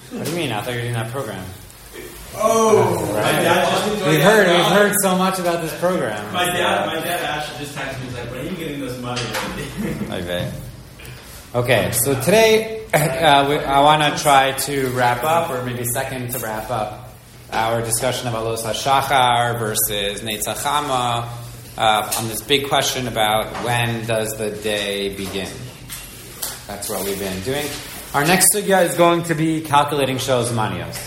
What do you mean? I thought you were doing that program. Oh, right. We've heard so much about this program. My dad actually just texted me. He's like, "When are you getting this money?" Okay, so today I want to try to wrap up, or maybe second to wrap up, our discussion of Alos HaShachar versus Netzach Chama on this big question about when does the day begin. That's what we've been doing. Our next sugya is going to be calculating Shos Manios.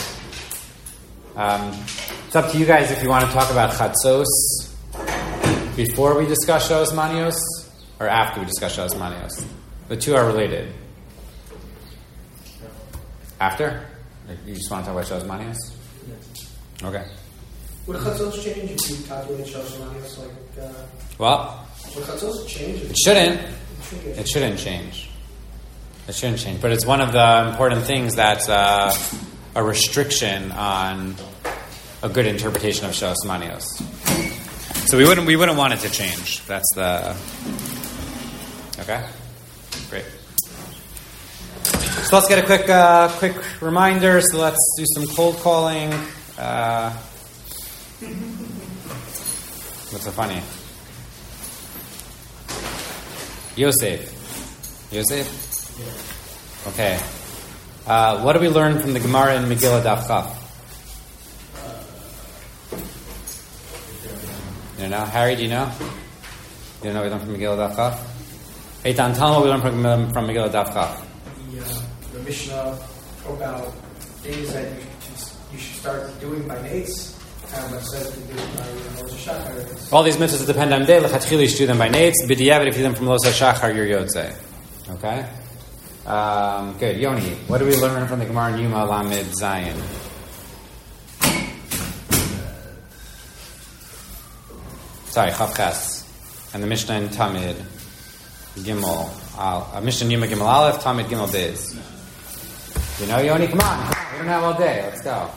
It's up to you guys if you want to talk about Chatzos before we discuss Shos Manios or after we discuss Shos Manios. The two are related. After? You just want to talk about Shos Manios? Yes. Okay. Would Chatzos change if you calculate Shos Manios Well? Would Chatzos change? It shouldn't. It shouldn't change. It shouldn't change. But it's one of the important things that's a restriction on a good interpretation of Shos Manios. So we wouldn't want it to change. That's the... Okay? Great. So let's get a quick reminder. So let's do some cold calling. What's so funny? Yosef? Yeah. Okay. What do we learn from the Gemara in Megillah Daf Chaf? You don't know? Harry, do you know? You don't know what we learned from Megillah Daf Chaf? Eitan, tell me what we learned from Megillah Daf Chaf. The Mishnah about things that you should start doing by nates. But says to do by Los HaShachar. All these mitzvahs that depend on day. Lechatchila, you should do them by nates. B'diavad, if you do them from Los HaShachar, you're Yotzei. Okay? Good. Yoni, what do we learn from the Gemara in Yuma Lamed Zayin? Sorry, Chav Ches. And the Mishnah in Tamid Gimel. Mishnah in Yuma Gimel Aleph, Tamid Gimel Bez. You know, Yoni, come on. We don't have all day. Let's go.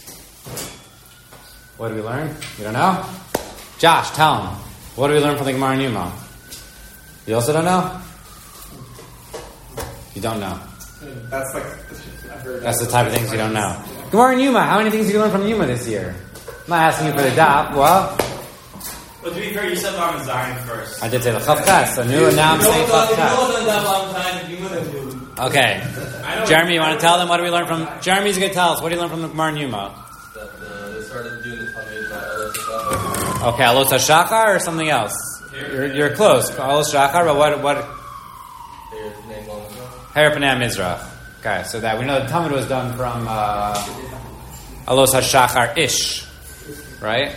What do we learn? You don't know? Josh, tell him. What do we learn from the Gemara in Yuma? You also don't know? You don't know. That's like I've heard. That's the type of things you don't know. Gemara and Yuma. How many things did you learn from Yuma this year? I'm not asking you for the daf. Well, to be fair, you said Lamed Zayin first. I did say the Chav Ches. I knew, and now I'm saying Chav Ches. Okay. Jeremy, you want to tell them what do we learn from? Jeremy's going to tell us. What do you learn from the Gemara and Yuma? That they started doing the Talmud by Alos HaShachar. Okay, Alos HaShachar or something else? You're close. Alos HaShachar, but what? Her Pnei Mizrach. Okay, so that we know the Talmud was done from Alos HaShachar ish, right?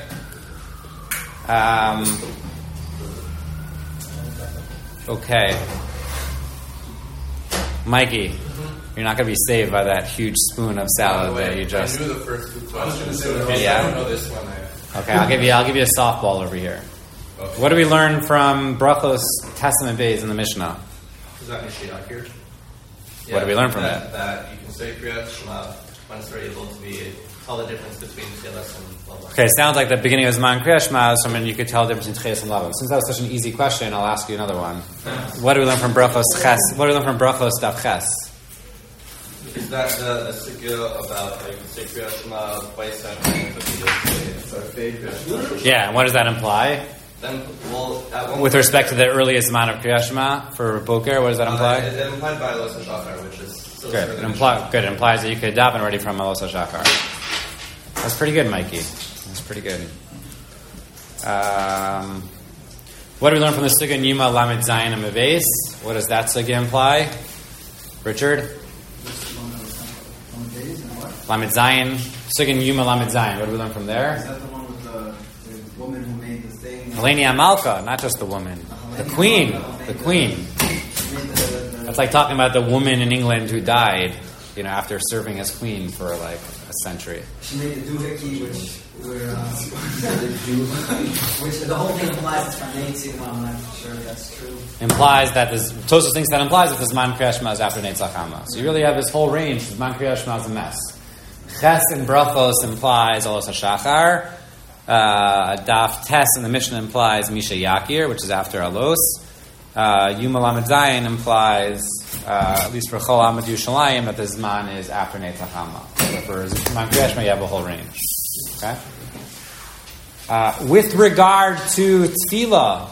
Okay, Mikey, you're not going to be saved by that huge spoon of salad that you just. I knew the first two questions. Yeah. I don't know this one. Okay, I'll give you a softball over here. Okay. What do we learn from Brachos Testament Beis in the Mishnah? Is that Mashiach here? What do we learn from that? it? That you can say Kriyat Shema once they're able to tell the difference between Tchilas and Lavan. Okay, sounds like the beginning of Zman Kriyat Shema is when you could tell the difference between Tchilas and Lavan. Since that was such an easy question, I'll ask you another one. What do we learn from Brachos Ches? What do we learn from Brachos Daf Ches? Is that the sugya about how you can say Kriyat Shema twice at it's our favorite. Yeah, and what does that imply? Then, at one With respect to the earliest Zman of Kriyat Shema for Boker, what does that imply? It implied by Alos HaShachar, which is still Good. It implies that you could daven already from Alos HaShachar. That's pretty good, Mikey. That's pretty good. What do we learn from the Sugya in Yuma Lamed Zayin and Meves? What does that Sugya imply? Richard? Lamed Zayin. Sugya in Yuma Lamed Zayin. What do we learn from there? Is that the one with the woman who made the thing? Helene Amalka, not just the woman. The queen. The queen. That's like talking about the woman in England who died, after serving as queen for like a century. She made the doohickey, which the whole thing implies it's from Nazi. I'm not sure if that's true. Implies that Tosfos thinks that implies that the Zman Kriyat Shema is after Netzach Chama. So you really have this whole range. Zman Kriyat Shema is a mess. Ches in Brachos implies Alos HaShachar. Daf Tes in the Mishnah implies Misha Yakir, which is after Alos. Yuma Lamed Zayin implies at least for Chol Amad Yushalayim, that the Zman is after Netzach Hama. So for Zman Kriyash Shema, you have a whole range. Okay? With regard to Tefillah,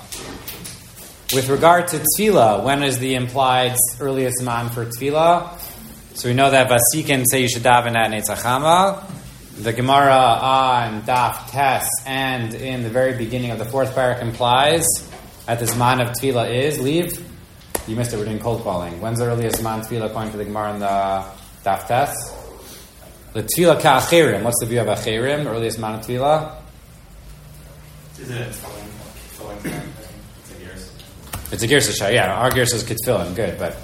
when is the implied earliest Zman for Tefillah? So we know that Vasikin say you should daven at Netzach Hama. The Gemara on Daf Tes and in the very beginning of the fourth parak implies that the Zman of Tefillah is, leave. You missed it, we're doing cold calling. When's the earliest Zman Tefillah according to the Gemara on the Daf Tes? The Tefillah Ka'achirim. What's the view of Achirim? Earliest Zman of Tefillah? Is it It's a Girsha, yeah. Our Girsha is Kitfilim, good, but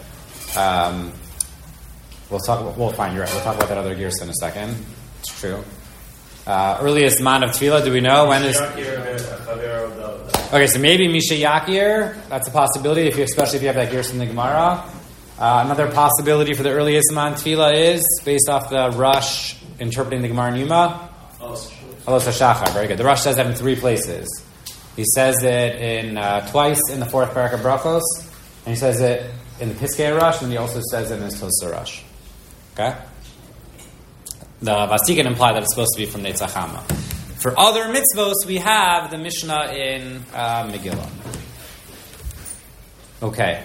we'll find, you're right. We'll talk about that other Girsha in a second. It's true. Earliest Zman of Tefillah, do we know? When is... Okay, so maybe Misha Yakir, that's a possibility, especially if you have that Girsha in the Gemara. Another possibility for the earliest Zman Tefillah is, based off the Rush interpreting the Gemara in Yuma, Alos HaShachar, very good. The Rush says that in 3 places. He says it in twice in the fourth parak of Brachos, and he says it in the Piskei Rush, and he also says it in his Tosar Rush. Okay? The Vasikin imply that it's supposed to be from Netzach Hama. For other mitzvos, we have the Mishnah in Megillah. Okay.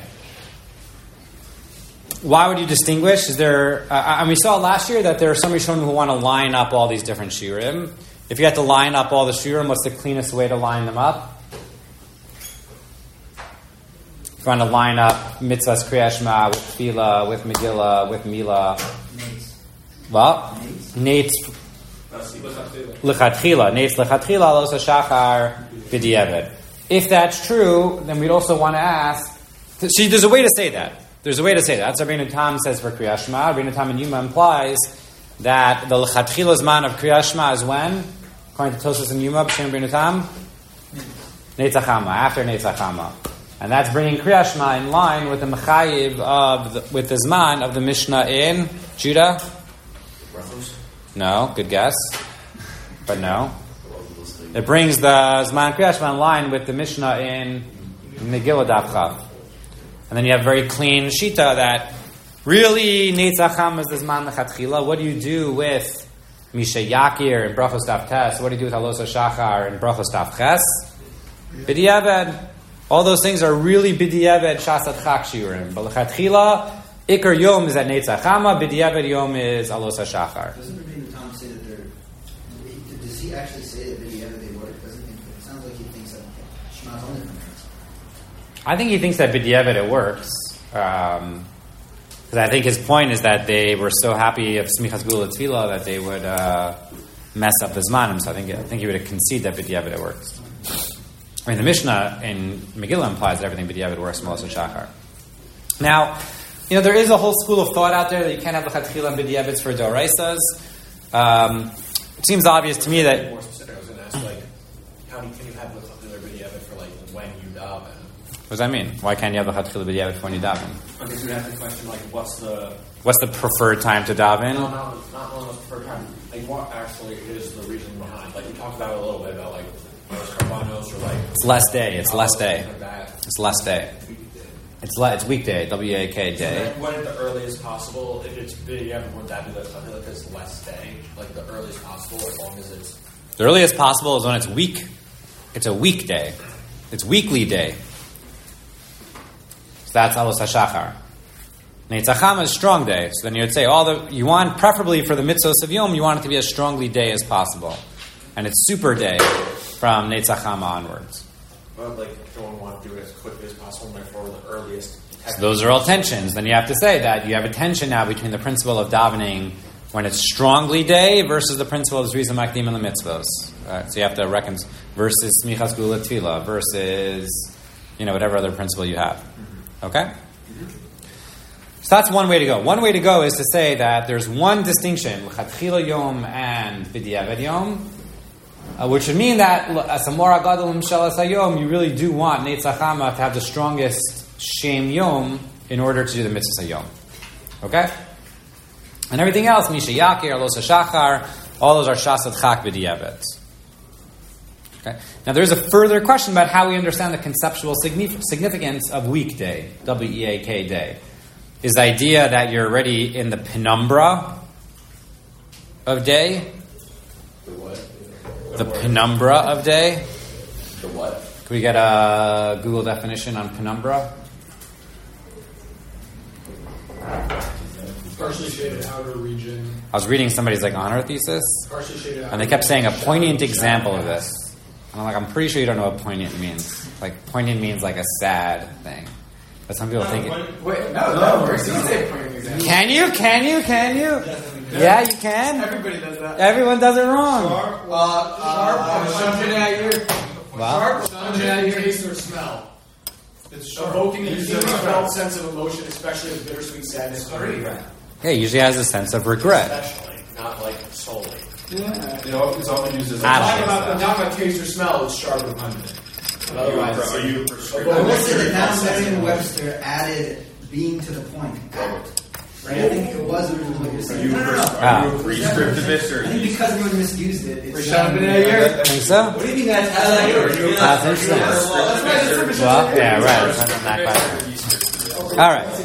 Why would you distinguish? Is there? And we saw last year that there are some Rishonim who want to line up all these different shiurim. If you have to line up all the shiurim, what's the cleanest way to line them up? If you want to line up mitzvahs Kriyas Shema with Tefillah, with Megillah, with Milah. What? Neitz lechatchila. Neitz lechatchila alos hashachar b'diavad. If that's true, then we'd also want to ask. See, there's a way to say that. That's what Rabbeinu Tam says for Kriyas Shema. Rabbeinu Tam in Yuma implies that the lechatchila zman of Kriyas Shema is when, according to Tosfos and Yuma, b'shem Rabbeinu Tam, Netzach Hama, after Netzach Hama. And that's bringing Kriyas Shema in line with the mechayiv with the zman of the Mishnah in Judah. No, good guess, but no. It brings the Zman Kriyas Shema in line with the Mishnah in Megillah Daf Chav. And then you have very clean Shita that really Netzach Hama is the Zman Lechatchila. What do you do with Misha Yakir and Brachos Daf Tes? What do you do with Alos HaShachar and Brachos Daf Ches? B'diavad. All those things are really B'diavad Shasat Chak Shiurim. But Lechatchila, Iker Yom is at Netzach Hama, B'diavad Yom is Alos HaShachar. Doesn't Rabbeinu Tam say that they're... Does he actually say that B'diavad they work? It sounds like he thinks that Shema's only from there. I think he thinks that B'diavad it works. Because I think his point is that they were so happy of Smichas Gula Tefillah that they would mess up the Zmanim. So I think he would concede that B'diavad it works. I mean, the Mishnah in Megillah implies that everything B'diavad works from Alos HaShachar. Now, there is a whole school of thought out there that you can't have the Lechatchila and B'diavits for Doraisas. It seems obvious to me that... More specific, I was going to ask, how can you have the Lechatchila B'diavad for, when you daven? What does that mean? Why can't you have the Lechatchila B'diavid for when you daven? I guess we'd have to question, what's the preferred time to daven? No, not one of the preferred time. What actually is the reason behind? You talked about it a little bit about, Karbanos or, It's less day. It's less day. Like that. It's less day. It's weekday, W-A-K day. So what is the earliest possible? If it's B'diavad, would that be it's less day? The earliest possible, as long as it's... The earliest possible is when it's week. It's a weekday. It's weekly day. So that's Alos HaShachar. Netzach Hama is strong day. So then you would say, you want, preferably for the mitzvos of Yom, you want it to be as strongly day as possible. And it's super day from Netzach Hama onwards. Well, don't want to do it as quickly as possible, and therefore the earliest. So those are all tensions. Then you have to say that you have a tension now between the principle of davening when it's strongly day versus the principle of Zriza Makdim and the mitzvos. So you have to reckon versus Smichas Gula Tefillah versus whatever other principle you have. Okay? So that's one way to go. One way to go is to say that there's one distinction, Lechatchila Yom and B'diavad Yom, which would mean that as a Mora Gadol M'Shalas HaYom, you really do want Netzach Hama to have the strongest Shem Yom in order to do the Mitzvah Yom. Okay? And everything else, Misha Yakir, Alos HaShachar, all those are Shasat Chak B'diavad. Okay? Now there's a further question about how we understand the conceptual significance of weekday, W-E-A-K day. is the idea that you're already in the penumbra of day. The what? The penumbra of day. The what? Can we get a Google definition on penumbra? Partially shaded outer region. I was reading somebody's honor thesis, Partially shaded outer and they kept saying a region, poignant shadow, example of shadow. this. And I'm like, I'm pretty sure you don't know what poignant means. Like, poignant means like a sad thing. But some people think it... Wait, no, that works. You say pointing example. Can you? Yeah, you can. Everybody does that. Everyone does it wrong. Well, Taste or smell. It's evoking a deeply felt sense of emotion, especially as bittersweet sadness. yeah, it usually has a sense of regret. Especially, not like solely. It's only used as I Talking don't about, not about taste or smell, it's sharp or pungent. But otherwise, Are you I prescriptive? will say that now Merriam-Webster added being to the point. Right? I think it was originally what you're Are saying. you No. a prescriptivist or I think because everyone misused it, it's Think so? What do you think that's That's interesting. Well, yeah, right. That's not that All right.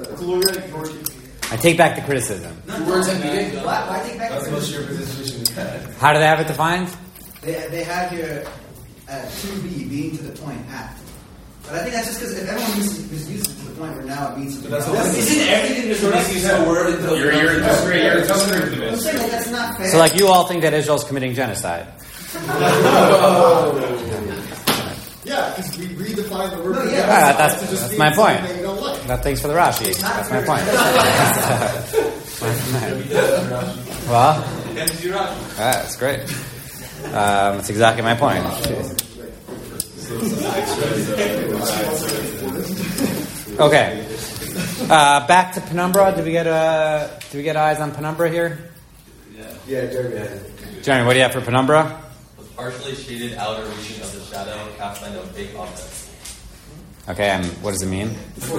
I take back the criticism. Words and meaning. Why take back the Unless your position is bad. How do they have it defined? They have here to be, being to the point, at. But I think that's just because if everyone misuses it to the point where now it means something else. isn't everything just releases a word until You're a I'm prescriptivist. saying like, that's not fair. So, like, you all think that Israel's committing genocide. Yeah, because we redefine the word. No, for yeah. genocide That's to just mean my point. something you don't like. Thanks for the Rashi. That's my point. Well, that's great. That's exactly my point. Okay. Back to penumbra. Did we get eyes on penumbra here? Yeah, Jeremy had it. Jeremy, what do you have for penumbra? The partially shaded outer region of the shadow cast by no fake objects. Okay, and what does it mean?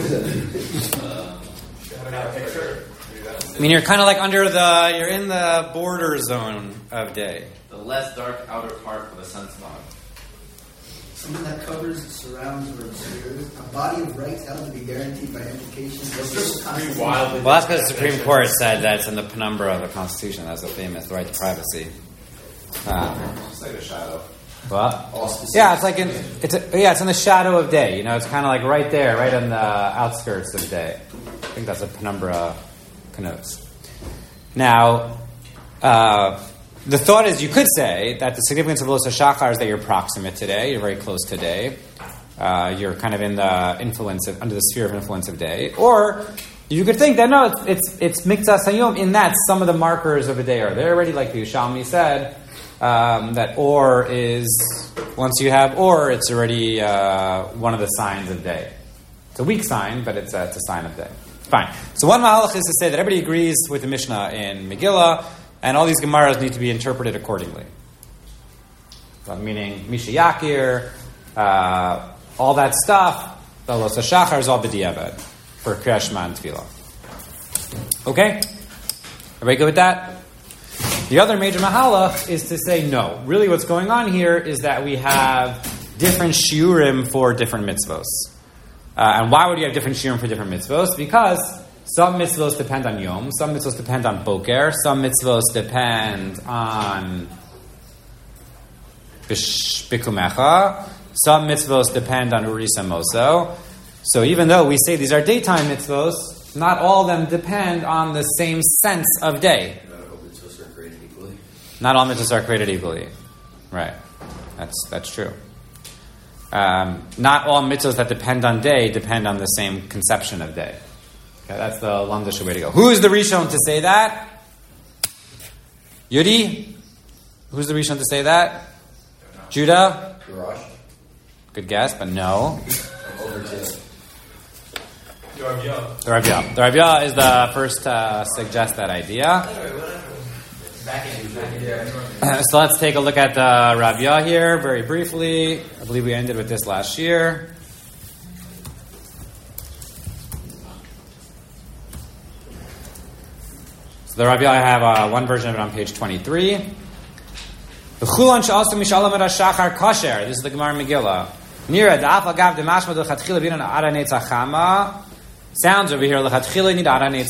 I mean, you're kind of like you're in the border zone of day. The less dark outer part of a sense mod. Something that covers, surrounds, or obscures. A body of rights held to be guaranteed by implication. Well, that's because the Supreme Court said that it's in the penumbra of the Constitution. That's the famous right to privacy. It's like a shadow. What? Yeah, it's like it's in the shadow of day. You know, it's kind of like right there, right on the outskirts of day. I think that's what penumbra connotes. Now, the thought is, you could say that the significance of Los HaShachar is that you're proximate today, you're very close to day, you're kind of in the under the sphere of influence of day, or you could think that no, it's Mikzas Hayom in that some of the markers of a day are there already, like the Yerushalmi said. That or is, once you have or, it's already one of the signs of day. It's a weak sign, but it's a sign of day. Fine. So one mahalach is to say that everybody agrees with the Mishnah in Megillah, and all these Gemaras need to be interpreted accordingly. Meaning, Misha Yakir, all that stuff, the Los HaShachar is all b'diavad for Kriyat Shema and Tefillah. Okay? Everybody good with that? The other major mahalach is to say no. Really what's going on here is that we have different shiurim for different mitzvos. And why would you have different shiurim for different mitzvos? Because some mitzvos depend on yom, some mitzvos depend on boker, some mitzvos depend on bikumecha, some mitzvos depend on urisa moso. So even though we say these are daytime mitzvos, not all of them depend on the same sense of day. Not all mitzvahs are created equally. Right. That's true. Not all mitzvahs that depend on day depend on the same conception of day. Okay, that's the Lamdish way to go. Who is the Rishon to say that? Yudi? Who's the Rishon to say that? Judah? Good guess, but no. The Rabbiah is the first to suggest that idea. So let's take a look at the Rabbiah here very briefly. I believe we ended with this last year. So the Rabbiah, I have one version of it on page 23. This is the Gemara Megillah. Nira da'af agav demashma d'chatchila b'yinon ara netzachama Sounds over here. It's only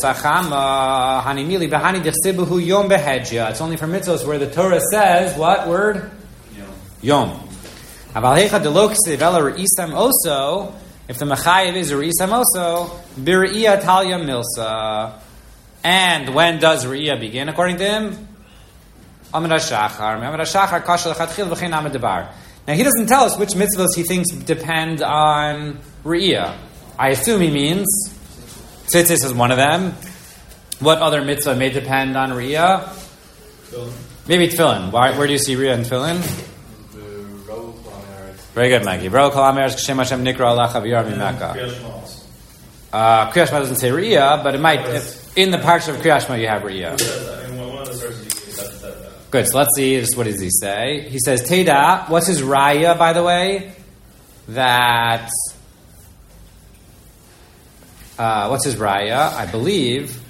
for mitzvahs where the Torah says what word? Yom. Also, if the mechayev is a re'isam also, b're'iyah talya milsa. And when does re'iyah begin according to him? Amid HaShachar. Amid HaShachar kasha l'chatchil v'chein amid debar. Now he doesn't tell us which mitzvahs he thinks depend on re'iyah. I assume he means tzitzis is one of them. What other mitzvah may depend on re'iyah? Maybe tefillin. Where do you see re'iyah in tefillin? Very good, Maggie. Bro, Kol Amer Shem Hashem Nikra Allah Chaviyar Mimeka. Kriyas Shema doesn't say re'iyah, but it might. In the parsha of Kriyas Shema, you have re'iyah. Good. So let's see. What does he say? He says Teda. What's his raya, by the way? That. What's his raya? I believe.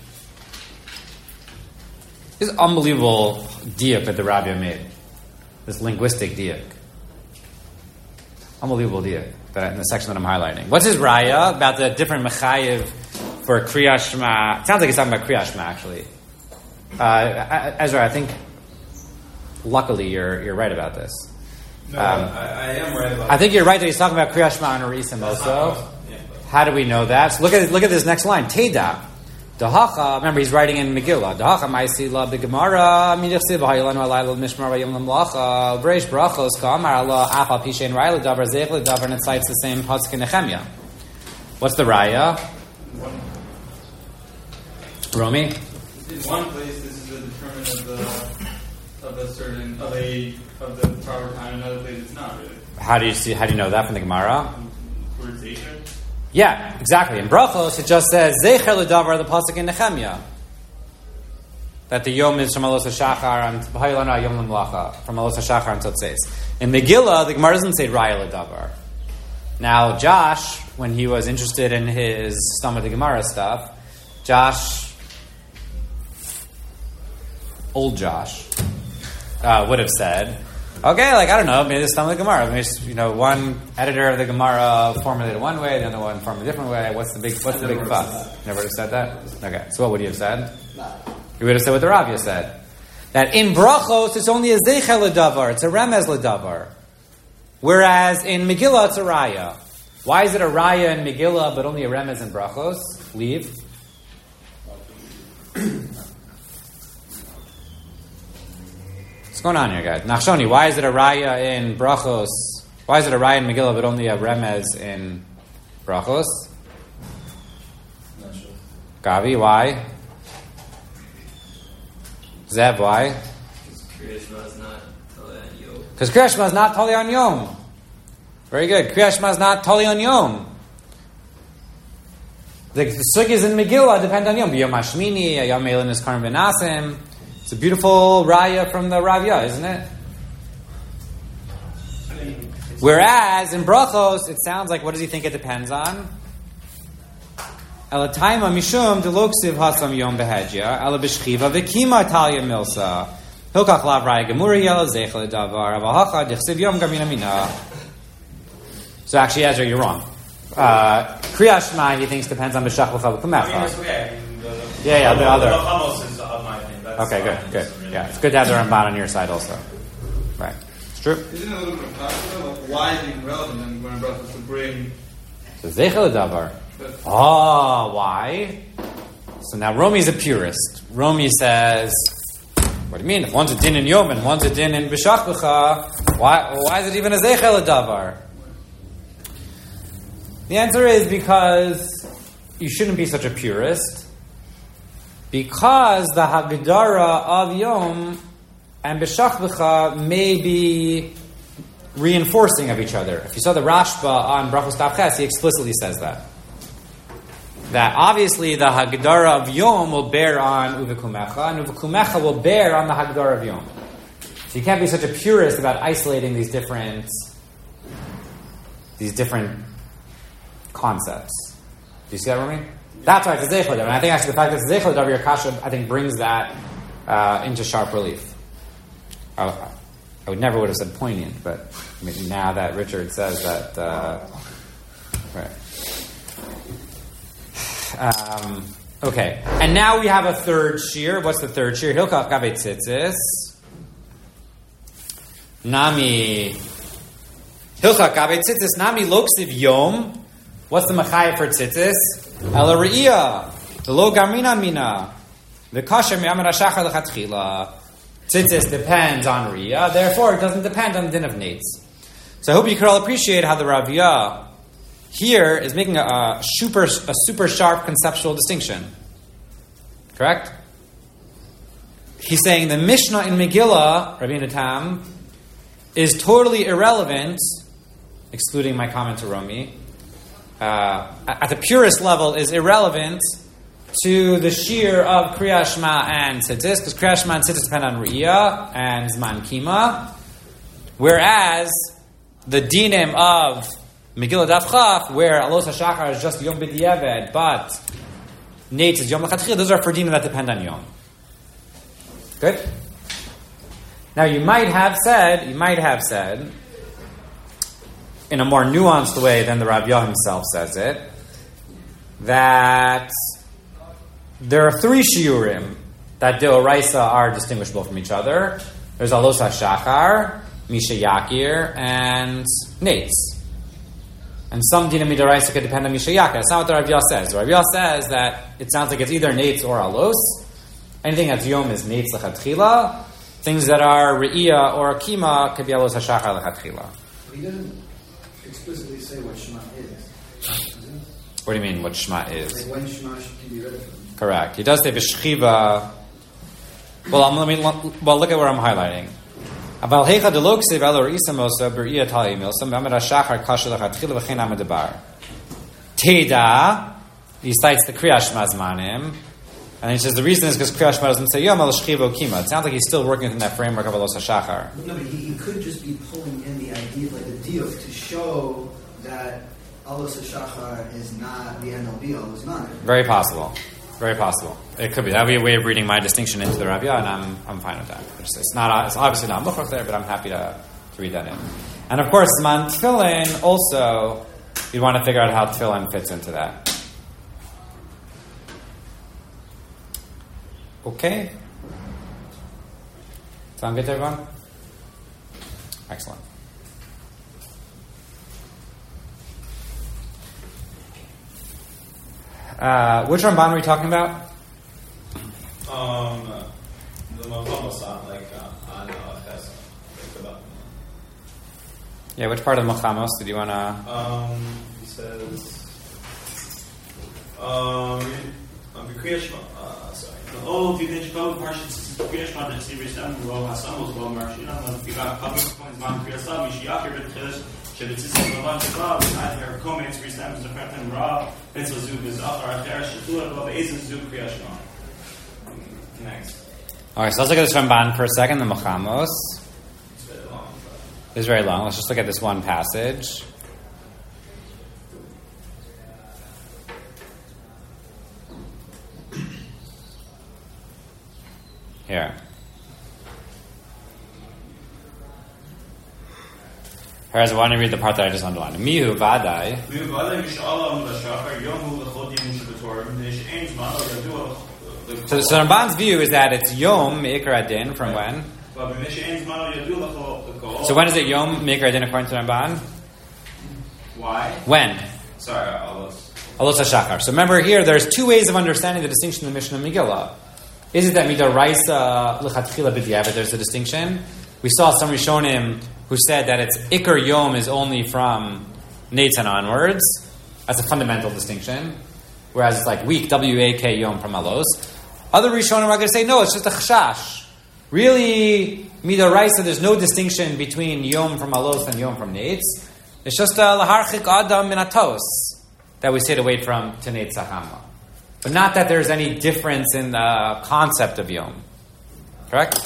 This unbelievable diuk that the Rabbi made. This linguistic diuk. Unbelievable diuk that in the section that I'm highlighting. What's his raya about the different mechayev for Kriyas Shema? It sounds like he's talking about Kriyas Shema, actually. Ezra, I think. Luckily, you're right about this. No, I am right about. I think you're right that he's talking about Kriyas Shema and Re'isam also. How do we know that? So look at this next line. Teda. Dahacha. Remember, he's writing in Megillah. Dahacha ma'isi la b'gemara midichsiv ha'yilanu alayla mishmar v'yom l'mlacha v'reish brachos ka'amar Allah afal pishein raya l'davar zeich l'davar, and it cites the same pasuk in Nehemiah. What's the raya? Romy? In one place, this is a determinant of the proper time. In another place, it's not really. How do you know that from the Gemara? Where it's Zecher? Yeah, exactly. In Brachos, it just says Zecher l'davar, the pasuk in Nehemiah, that the Yom is from Alos HaShachar and B'hayilana Yom L'Mlacha, from Alos HaShachar and Tzotzes. In Megillah, the Gemara doesn't say Raya l'davar. Now, Josh, when he was interested in his Stomach the Gemara stuff, old Josh, would have said, okay, I don't know, maybe the Stomach the Gemara. Maybe, one editor of the Gemara formulated one way, the other one formulated a different way. What's the big fuss? Never would have said that? Okay, so what would you have said? You would have said what the Ravia said. That in Brachos, it's only a Zeichel l'davar, it's a Remez l'davar. Whereas in Megillah, it's a Raya. Why is it a Raya in Megillah, but only a Remez in Brachos? Leave. What's going on here, guys? Nachshoni, why is it a Raya in Brachos? Why is it a Raya in Megillah, but only a Remez in Brachos? Not sure. Gavi, why? Zev, why? Because Kriyas Shema is not Tali on Yom. Very good. Kriyas Shema is not Tali on Yom. The sugyas in Megillah depend on Yom. Yom Hashmini, Yom Elin is Karm Benasim. It's a beautiful raya from the Ravya, isn't it? Whereas in Brachos, it sounds like, what does he think it depends on? Elataima mishum deloksiv hasam yom behedya, ela b'shchiva v'kima talya milsa. Hilkach lav raya gemuri yela zeichel davar, avahacha dichsiv yom gamina mina. So actually, Ezra, you're wrong. Kriyas Shema, he thinks, depends on b'shach v'chav v'kumecha. Yeah, the other. Okay, good. Yeah, it's good to have the Ramban on your side also. Right. It's true. Isn't it a little bit impossible? Why is it even relevant and when brought to bring... So Zeichel Davar. Oh, why? So now Romi's a purist. Romi says, what do you mean? If one's a din in Yom and one's a din in B'shach B'cha, why is it even a Zeichel Davar? The answer is because you shouldn't be such a purist. Because the Hagdara of Yom and B'shach B'cha may be reinforcing of each other. If you saw the Rashba on Brachos Tav Ches, he explicitly says that. That obviously the Hagdara of Yom will bear on Uvekumecha, and Uvekumecha will bear on the Hagdara of Yom. So you can't be such a purist about isolating these different concepts. Do you see that, Rami? That's why it's a Zeichel Davar. And I think actually the fact that it's a Zeichel Davar, your Kasha, I think brings that into sharp relief. I never would have said poignant, but now that Richard says that, right. Okay, and now we have a third shear. What's the third shear? Hilchach Gavei Tzitzis. Nami. Hilchach Gavei Tzitzis. Nami Loksiv Yom. What's the Machaya for Tzitzis? Ela Re'iyah. The Lo Gamrina Mina. The Kasher Mi'amar HaShachar L'chatchila. Tzitzis depends on Re'iyah, therefore it doesn't depend on the din of Nates. So I hope you could all appreciate how the Raviyah here is making a super sharp conceptual distinction. Correct? He's saying the Mishnah in Megillah, Rabbeinu Tam, is totally irrelevant, excluding my comment to Romi, at the purest level is irrelevant to the shear of Kriyas Shema and Tzitzis, because Kriyas Shema and Tzitzis depend on Re'iyah and Zman Kima, whereas the dinim of Megillah Daf Chaf, where Alos HaShachar is just Yom B'diavad, but Nates is Yom L'chatchila, those are for dinim that depend on Yom. Good? Now you might have said, in a more nuanced way than the Raviyah himself says it, that there are three shiurim that Deoraisa are distinguishable from each other. There's Alos HaShachar, Misha Yakir, and Nates. And some dinim Deoraisa could depend on Misha Yakir. That's not what the Raviyah says. The Raviyah says that it sounds like it's either Nates or Alos. Anything that's Yom is Nates L'chatchila. Things that are Re'iyah or Akima could be Alos HaShachar L'chatchila. He doesn't explicitly say what Shema is. What do you mean, what Shema is? Like when Shema can be read from. Correct. He does say b'shchiva. Well, look at where I'm highlighting. Aval heicha deloksiv elo re'isa mosa b're'iyah talei milsa b'amid ha'shachar kasher l'chatchila v'chein ha'medabar. Teda, he cites the Kriyas Shema Zmanim, and he says the reason is because Kriyas Shema doesn't say Yom el shchiva kima. It sounds like he's still working within that framework of Alos HaShachar. No, but he could just be pulling in the idea, like the diuk, to show that Alos HaShachar is not the NLB Alos Zmanim. Very possible. Very possible. It could be. That would be a way of reading my distinction into the Raviyah, and I'm fine with that. It's obviously not muchach there, but I'm happy to read that in. And of course, Zman Tefillin also, you want to figure out how Tefillin fits into that. Okay? Sound good to everyone? Excellent. Which Ramban are we talking about? The Machamos on Chesed. Yeah, which part of the Machamos did you want to... He says... Kriyas Shema... sorry. Oh, if you didn't go to Kriyas Shema, then see Risham, Ro Hasamos, Ro Marshina, if you got a couple of points, Man Kriyas Shema, Mishiachir, Ben Chilish, Shebetzis, Ravan, Sheba, Ben Adher, Komets, Risham, Zafretan, Ra, Betzal Zub, Bezachar, Acher, Shetua, Rav, Ezin, Zub, Kriyas Shema. Next. Alright, so let's look at this Ramban for a second, the Machamos. It's very long. It's very long. Let's just look at this one passage. Here. Whereas I want to read the part that I just underlined. Mihu vadai. So the Ramban's view is that it's Yom Me'ikar Adin from when? So when is it Yom Me'ikar Adin according to the Ramban? Why? When? Sorry, Alos HaShachar. So remember here, there's two ways of understanding the distinction in the Mishnah Megillah. Is it that Midaraisa L'chatchila B'diavad, there's a distinction? We saw some Rishonim who said that it's Ikar Yom is only from Nates and onwards. That's a fundamental distinction. Whereas it's like weak, W-A-K Yom from Alos. Other Rishonim are going to say, no, it's just a Chashash. Really, Midaraisa, there's no distinction between Yom from Alos and Yom from Nates. It's just a Laharchik Adam Minatos that we say to wait from to Nates Sachama. But not that there's any difference in the concept of Yom. Correct?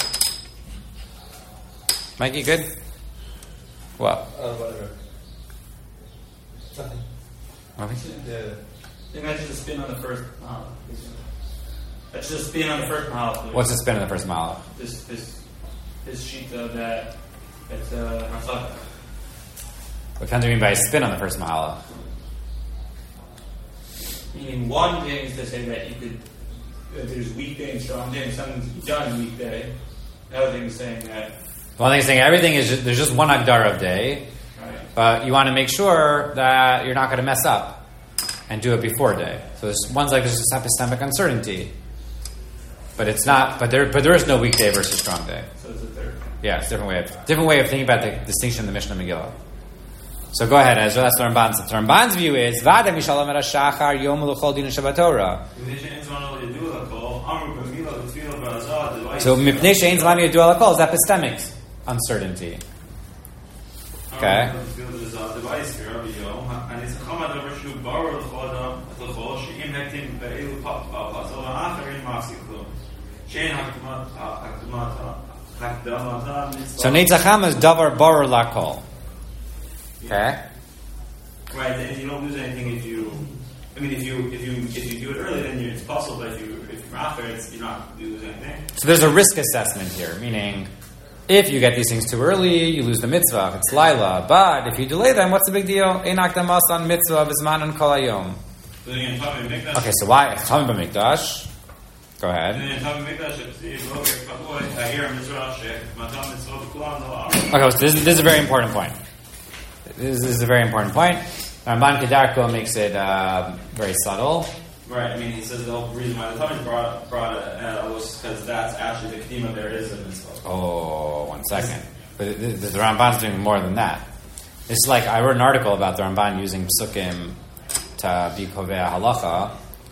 Mikey, good? What? Whatever. Nothing. Okay. Yeah. I think that's just a spin on the first Mahalach. That's just a spin on the first Mahalach. What's the spin on the first Mahalach? This Shita that it's Harsaka. What kind do you mean by spin on the first Mahalach? Meaning one thing is to say that you could, that there's weekday and strong day, and something's done weekday. Another thing is saying that. One thing is saying everything is there's just one Agdara of day, Right. but you want to make sure that you're not going to mess up and do it before day. So one's like there's this epistemic uncertainty, but it's not. But there is no weekday versus strong day. So it's a third. Yeah, it's a different way of thinking about the distinction in the Mishnah Megillah. So go ahead, Ezra. That's the Ramban's. The Ramban's view is Vada Mishalam Era Shachar Yom L'Chol Din Shabbatorah. So Mipnei She'ein Zman Yadu Al Hakol is epistemic uncertainty. Okay. So Neitzacham is Davar Barer Lakol. Okay. Right, and you don't lose anything if you. I mean, if you do it early, then it's possible. But if you're after, you're not you lose anything. So there's a risk assessment here, meaning if you get these things too early, you lose the mitzvah. It's Laila. But if you delay them, what's the big deal? Einak damas on mitzvah b'zman and kol hayom. Okay, so why Talmud B'Mikdash? Go ahead. Okay, so this is a very important point. This is a very important point. Ramban Kedarko makes it very subtle. Right, I mean, he says the whole reason why the Talmud brought it was because that's actually the kedima there is in mitzvah. Oh, 1 second. But the Ramban's doing more than that. It's like I wrote an article about the Ramban using psukim to be kovea halacha.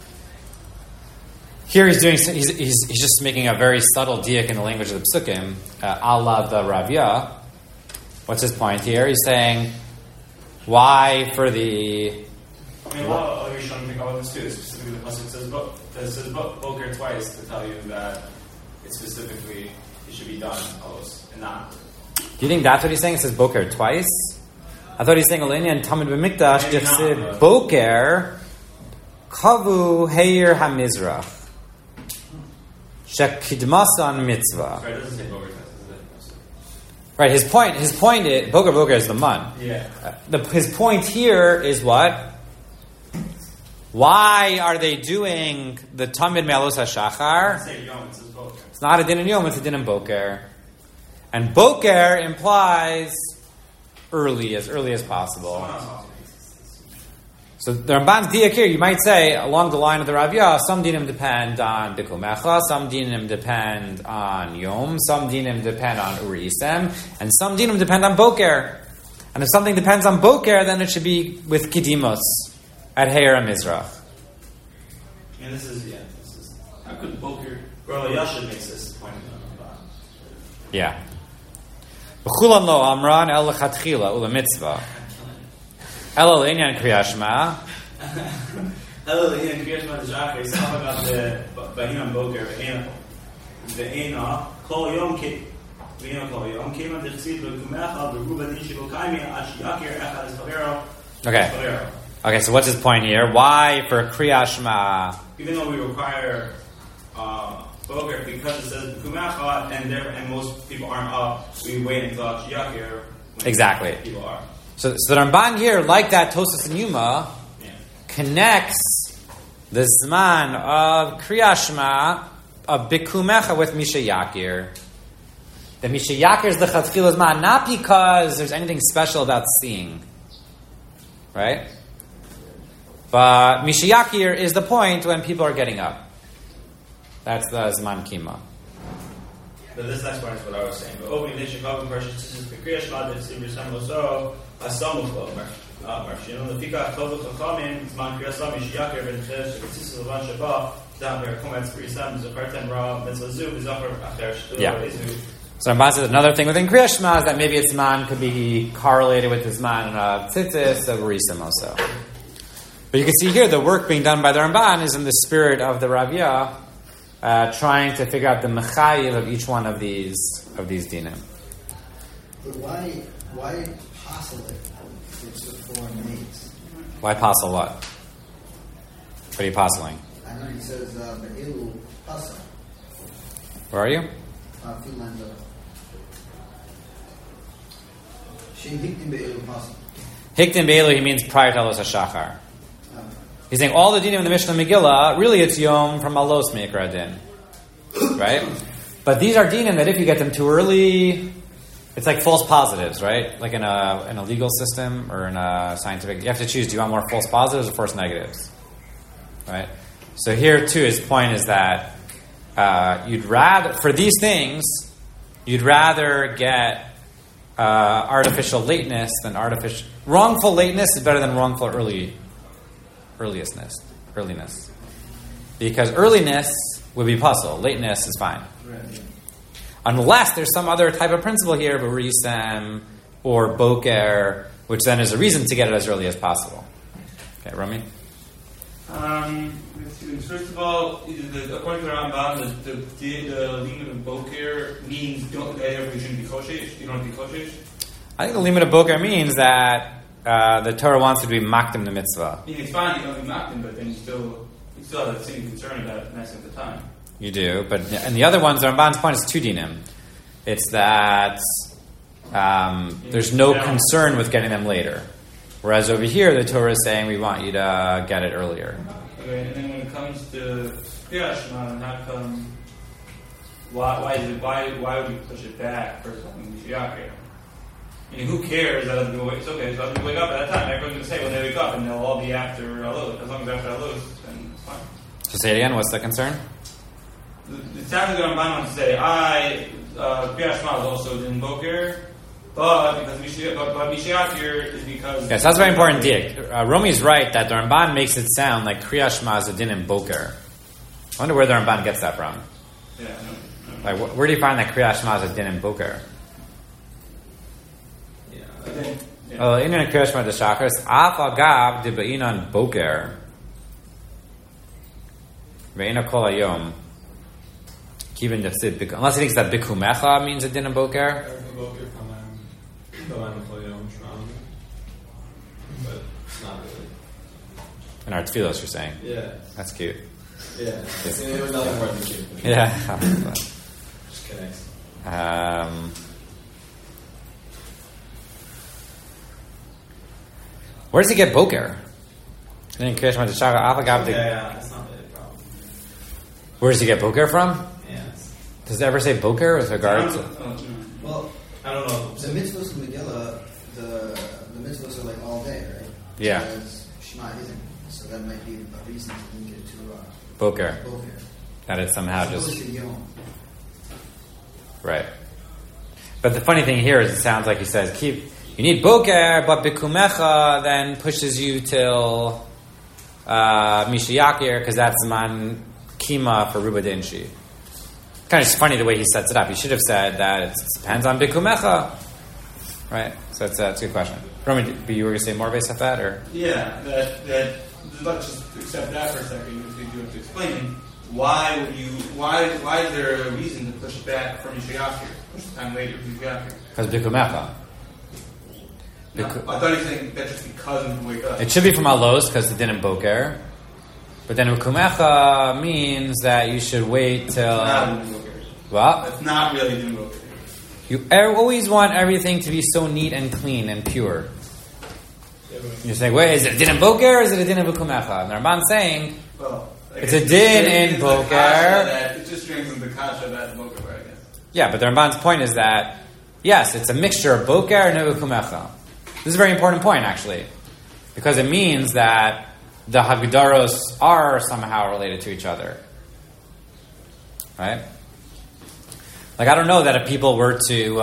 Here he's just making a very subtle diak in the language of the psukim, Allah the Ravya. What's his point here? He's saying, why for the... I mean, a lot of other Rishonim think about this too. Specifically, the pasuk says boker twice to tell you that it specifically it should be done always and not. Do you think that's what he's saying? It says boker twice? I thought he's saying Olenia and Talmud B'Mikdash Dichsid boker kavu heir hamizrach shekidmasan mitzvah. Right, it doesn't say boker twice. Right, his point is boker is the man. Yeah. His point here is what? Why are they doing the Tamid Me'alos HaShachar? It's not a din in Yom, it's a din in Boker. And Boker implies as early as possible. So the Ramban's diak here, you might say, along the line of the Ravya, some dinim depend on Bikumecha, some dinim depend on Yom, some dinim depend on Uri Isem, and some dinim depend on Boker. And if something depends on Boker, then it should be with Kedimos at Heir Mizrach. And this is how could Boker? Bro, Yashin makes this point. Yeah. B'chulan lo amran el lechatchila ula mitzvah. Elo l'inyan kriyas shema. Elo l'inyan kriyas shema d'shachar. He's talking about the Bahinam Boker, Ve'ena, Kol Yom Ve'ena Kol Yom Kema d'chsid v'kumecha v'ruba nishi v'kaimi ad sheyakir echad eschavero. Okay, so what's his point here? Why for Kriyas Shema? Even though we require Boker, because it says Kumecha and most people aren't up, we wait until Sheyakir. Exactly. People are. So the Ramban here, like that Tosas and Yuma, connects the Zman of Kriyas Shema of Bikumecha with Misha Yakir. The Misha Yakir is the Chatchila Zman, not because there's anything special about seeing. Right? But Misha Yakir is the point when people are getting up. That's the Zman Kima. But this next part is what I was saying. But opening the Chicago version, this is the Kriyas Shema that Sibir Samuel Asamu Kol Marshino. The Fikach Tovu Chachamim Zman Kriyas Shema Misha Yakir V'Nchesh V'Tzitzis Levan Shabbat Dam Berkometz Kriyasam Zakartem Ra Mitzvah Zu V'Zachar Acher Shtu Izu. So Ramban says another thing within Kriyas Shema is that maybe its man could be correlated with the Zman of Tzitzis of Risim also. But you can see here the work being done by the Ramban is in the spirit of the Ravya, trying to figure out the mechayiv of each one of these dinim. But why passel it if it's the foreign mates? Why passel what? What are you passing? I know he says be'ilu passel. Where are you? A few lines up. Shein hiktim be'ilu passel. Hiktim be'ilu, he means prior to Alos HaShachar. He's saying all the dinim in the Mishnah Megillah, really it's Yom from Alos Meikra Din. Right? But these are dinim that if you get them too early, it's like false positives, right? Like in a legal system or in a scientific, you have to choose, do you want more false positives or false negatives? Right? So here too, his point is that you'd rather, for these things, you'd rather get artificial lateness than wrongful lateness is better than wrongful earliness. Because earliness would be puzzle, lateness is fine. Right. Unless there's some other type of principle here, Barisem or Boker, which then is a reason to get it as early as possible. Okay, Rami? First of all, according to the Rambam, the limit of Boker means that everybody shouldn't be kosher. You don't have to be kosher. I think the limit of Boker means that the Torah wants to be makdim the mitzvah. I mean, it's fine, you don't be makdim, but then you still have that same concern about next at the time. You do, but and the other ones, the Ramban's point is two dinim. It's that there's no concern with getting them later. Whereas over here, the Torah is saying we want you to get it earlier. Okay, and then when it comes to Kriyashma, how come? Why would you push it back for something Mishiach? I mean, who cares that other people wake? It's okay, so other people wake up at that time. Everyone's going to say when they wake up, and they'll all be after Alot. As long as after Alot, then it's fine. So say it again. What's the concern? It sounds like the Ramban wants to say, Kriyashma is also in Boker, but because Mishiach here is because... Yes, that's a very important dig. Romi's right that the Ramban makes it sound like Kriyashma is a din in Boker. I wonder where the Ramban gets that from. Yeah, no. Like, where do you find that Kriyashma is a din in Boker? Oh, in Kriyashma the Shachar, Af Agav de Be'inan Boker Ve'ina Kol Hayom. Unless he thinks that Bikumecha means a din of Boker. But it's not really. In our tefillos, you're saying? Yeah. That's cute. Yeah. It was nothing more than cute. Yeah. Just kidding. Where does he get Boker? Yeah, that's not really a problem. Where does he get Boker from? Yes. Does it ever say Boker with regards to... Well, I don't know. The mitzvahs in Megillah, the mitzvahs are like all day, right? Yeah. Because Shema isn't. So that might be a reason to link it to Boker. Boker. That it's somehow As just... opposed to Yom. Right. But the funny thing here is it sounds like he says, you need Boker, but Bikumecha then pushes you till Mishiyakir, because that's man Kima for Ruba Dinshi. Kind of funny the way he sets it up. He should have said that it depends on Bikumecha. Right? So that's a good question. Roman, you were going to say more based on that, or? Yeah, that let's just accept that for a second. If you have to explain why is there a reason to push it back from Mishiyakir? Push the time later from Mishiyakir? Because Bikumecha. No, I thought he was saying that just because we can wake up. It should be from Alos because it didn't Boker. But then Ukumecha means that you should wait till... What? That's not really din Boker. You always want everything to be so neat and clean and pure. You're saying, wait, is it a din in Boker or is it a din in Ukumecha? And the Ramban's saying, it's a din in Boker. It just strengthens the kasha that Boker, I guess. Yeah, but the Ramban's point is that, yes, it's a mixture of Boker and Ukumecha. This is a very important point, actually, because it means that the Hagdaros are somehow related to each other, right? Like, I don't know that if people were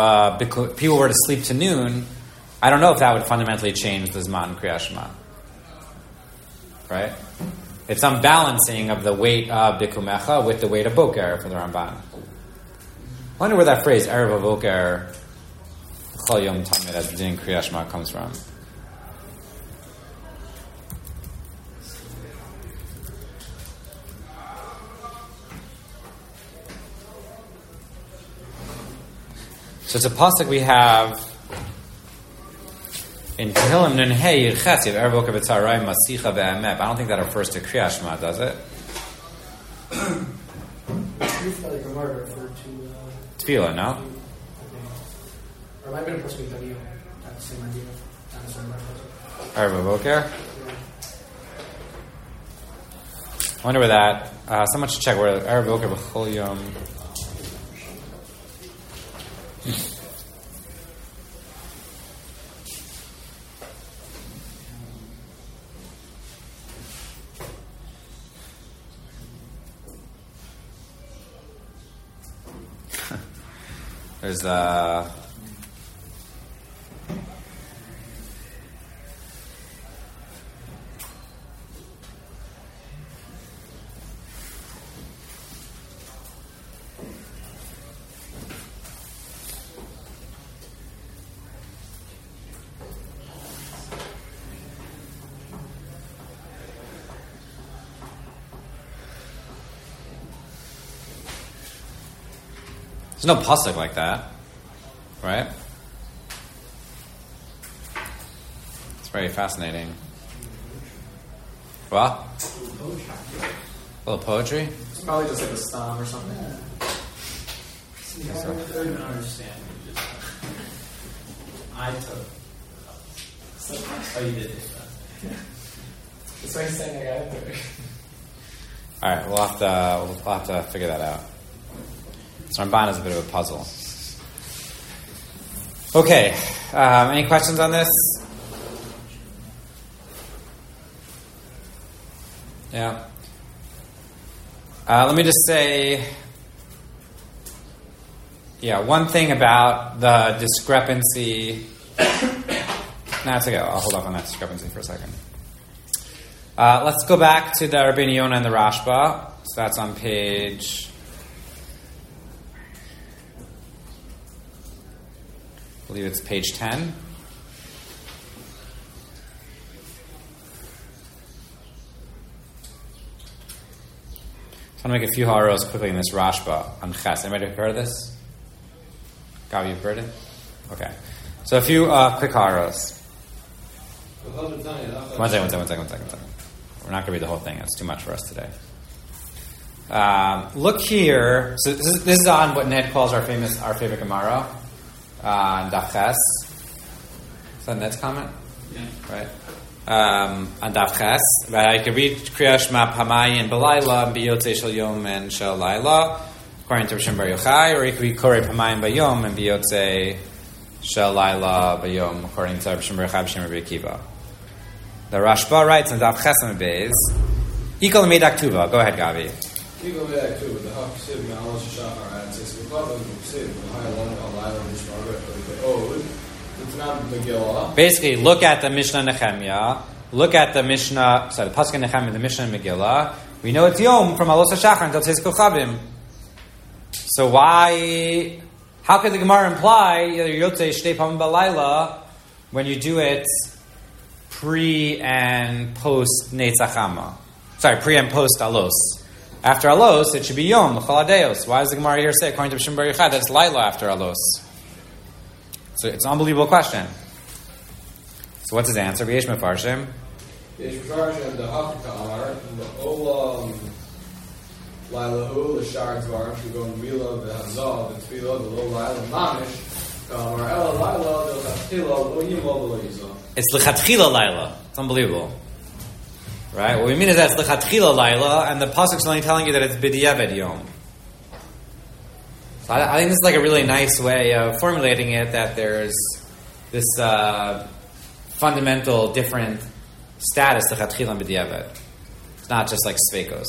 to sleep to noon, I don't know if that would fundamentally change the Zman Kriyat Shema, right? It's some balancing of the weight of Bikumecha with the weight of Boker for the Ramban. I wonder where that phrase Erev Boker Chol Yom Tamid as Din Kriyat Shema comes from. So it's a pasuk we have in Tehillim Nun Hey Yirches Yev Erev Boker B'Tzaray Masicha Be'emet. I don't think that refers to Kriyat Shema, does it? Tefillah, no? Or might have been a person with Daniel. That's the same idea. Erev Boker? I wonder where that. Someone should check where Erev Boker B'chol Yom. There's no pasuk like that, right? It's very fascinating. What? A little poetry? It's probably just like a stom or something. I don't even understand. I took. Oh, you did it. That's why he's saying I got it. All right, we'll have to figure that out. So Ramban is a bit of a puzzle. Okay, any questions on this? Yeah. Let me just say, one thing about the discrepancy. It's okay. I'll hold off on that discrepancy for a second. Let's go back to the Rabbeinu Yonah and the Rashba. So that's on page. I believe it's page 10. I want to make a few haros quickly in this Rashba on Ches. Anybody heard of this? Gabi, you've heard it? Okay. So a few quick haros. One second. We're not going to read the whole thing. That's too much for us today. Look here. So this is on what Ned calls our favorite Gemara. Daf Ches. Is that Ned's comment? Yeah. Right. On Daf Ches. But I could read Kriya Shema Pamayin B'Layla, B'Yotzei Shel Yom and Shel Layla, according to Rishon Bar Yochai, or you could read Korei Pamayin B'Yom and B'Yotzei Shel Layla B'Yom, according to Rishon Bar Yochai, B'Shem Rabbi Akiva. The Rashba writes on Daf Ches and Beis, Ikol Meidak Tuva. Go ahead, Gabi. Ikol Meidak Tuva. The Hafsiv Me'al Shachar Ad Tzis V'Chav V'Ksiv V'Hayalon Alayla Basically, look at the Mishnah Nehemiah. Look at the Mishnah. Sorry, the Pasuk in Nehemiah, the Mishnah in Megillah. We know it's Yom from Alos HaShachar until Tzis Kochavim. So why? How could the Gemara imply Yotzei Shtei Pamim B'Layla when you do it pre and post Netzach Hama? Sorry, pre and post Alos. After Alos, it should be Yom L'Chol Hadeos. Why does the Gemara here say, according to Rishon Bar Yochai, that it's Laila after Alos? So it's an unbelievable question. So what's his answer? V'yesh mefarshim. V'yesh mefarshim the hafika amar the olam lailahu l'shar dvarim shugon mila v'hazav v'tfila v'lo laila mamish amar ela laila l'chatchila lo yimol v'lo yizah. It's l'chatchila laila. It's unbelievable. Right? What we mean is that it's l'chatchila laila, and the pasuk's only telling you that it's b'diavad yom. So I think this is like a really nice way of formulating it, that there's this fundamental different status to Chatchila and B'diavad. It's not just like Sveikos.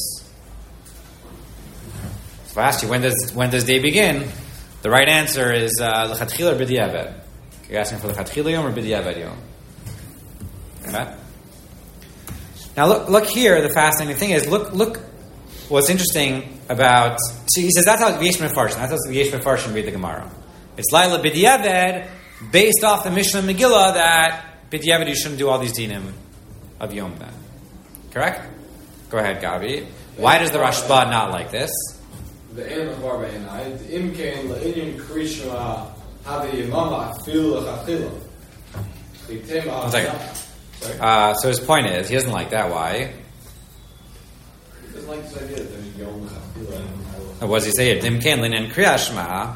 So if I ask you, when does day begin? The right answer is L'Chatchila or B'diavad. You're asking for L'Chatchila Yom or B'diavad Yom. Okay? Now look here, the fascinating thing is, look what's interesting about... So he says that's how V'yesh Mefarshim. That's how V'yesh Mefarshim read the Gemara. It's Laila B'diavad, based off the Mishnah Megillah that B'diavad you shouldn't do all these dinim of Yom then. Correct? Go ahead, Gabi. Why does the Rashba not like this? The Ein of Barba Einai, the Imkein La'inyin Krishma Havi Yemama Afil L'Chachila. 1 second. So his point is, he doesn't like that. Why? He doesn't like this idea that there's Yom L'Chachila and what does he say here? Dimkein Linen Kriya Shema.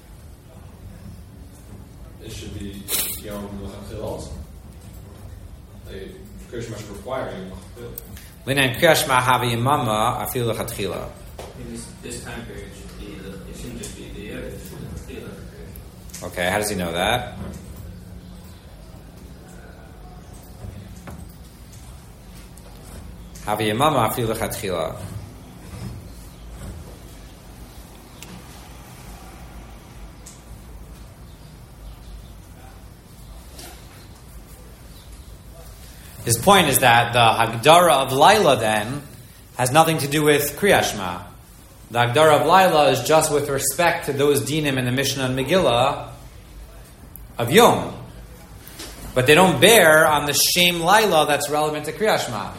It should be Yom L'Chachila also. Krishma should require Yom L'Chachila. Linan kriyashma havi yamama afilu lechatchila. This time period should be it shouldn't just be the it should be the. Okay, how does he know that? Havi yamama afilu lechatchila. His point is that the Hagdara of Laila then has nothing to do with Kriyat Shema. The Hagdara of Laila is just with respect to those dinim in the Mishnah and Megillah of Yom. But they don't bear on the Shem Laila that's relevant to Kriyat Shema.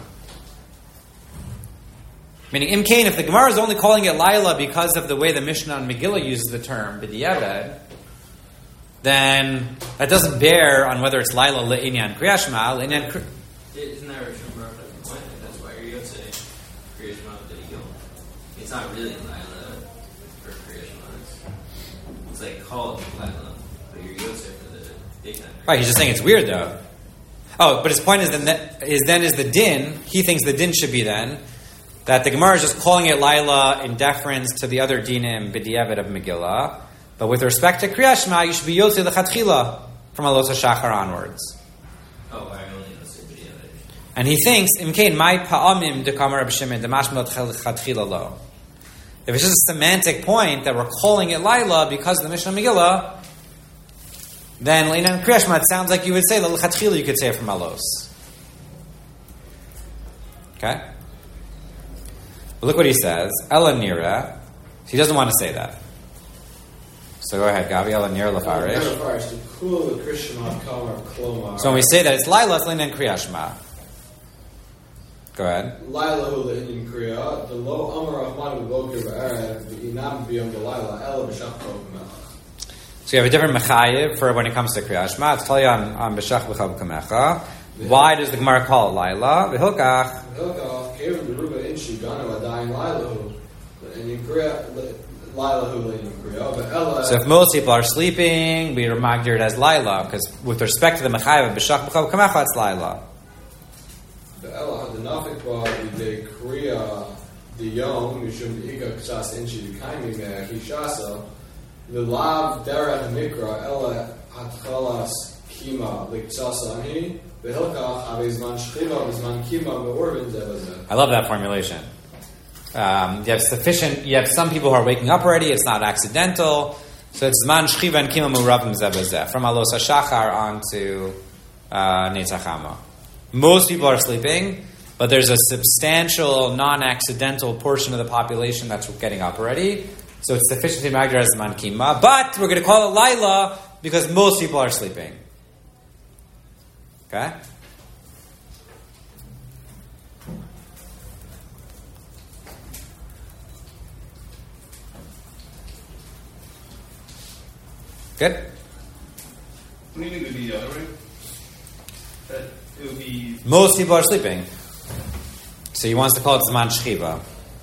Meaning, Imkain, if the Gemara is only calling it Laila because of the way the Mishnah and Megillah uses the term B'diavad, then that doesn't bear on whether it's Laila Le'inyan Kriyat Shema. Isn't that Rishon Baruch Hu's point? That's why you're going to say Kriya Shema with the Yom. It's not really Laila for Kriya Shema. It's like called Laila, but you're going to say for the daytime. Right, he's just saying it's weird though. Oh, but his point is the din. He thinks the din should be then that the Gemara is just calling it Laila in deference to the other dinim b'diavad of Megillah. But with respect to Kriya Shema, you should be yotze l'chatchila from Alos HaShachar onwards. Oh, I only listen to the other. And he thinks, Imkain, my pa'amim dekamar Reb Shimon demashmel l'chatchila lo. If it's just a semantic point that we're calling it Laila because of the Mishnah Megillah, then Leinan Kriya Shema, it sounds like you would say l'chatchila, you could say it from Alos. Okay? But look what he says. Ela nira. He doesn't want to say that. So go ahead, Gabi. Ela nira lefarish. So when we say that it's Laila, it's Leinan Kriya Shema. Go ahead. Laila hu le'inyan kriya, the lo amar achman b'boker b'erev, v'inam b'yom b'laila, ela b'shach b'kamecha. So you have a different mechayiv for when it comes to Kriya Shema. It's tell you on b'shach b'kamecha. Why does the Gemara call it Laila? V'hilkach. V'hilkach, kevin d'ruba inshi ganu adayin Laila hu, le'inyan kriya, Laila hu le'inyan kriya, but ela... So if most people are sleeping, we remind it as Laila, because with respect to the mechayiv of b'shach b'kamecha, it's Laila. Ela hadanafik ba the kriya the yom mishum ika ksas inchi kaimi hishasa the lav dera mikra ela hatchalas kima liksasa ani the hilkach avizman shchiva avizman kima me'orvin zevazeh. I love that formulation. You have some people who are waking up already. It's not accidental. So it's zman shchiva and kima me'orvin zevazeh from Alos HaShachar on to Netzach Hama. Most people are sleeping, but there's a substantial non-accidental portion of the population that's getting up already. So it's sufficient to be magdar as man kima. But we're going to call it Laila because most people are sleeping. Okay? Good? What do you think would be the other way? That it would be... Most people are sleeping. So he wants to call it Zman Shchiva.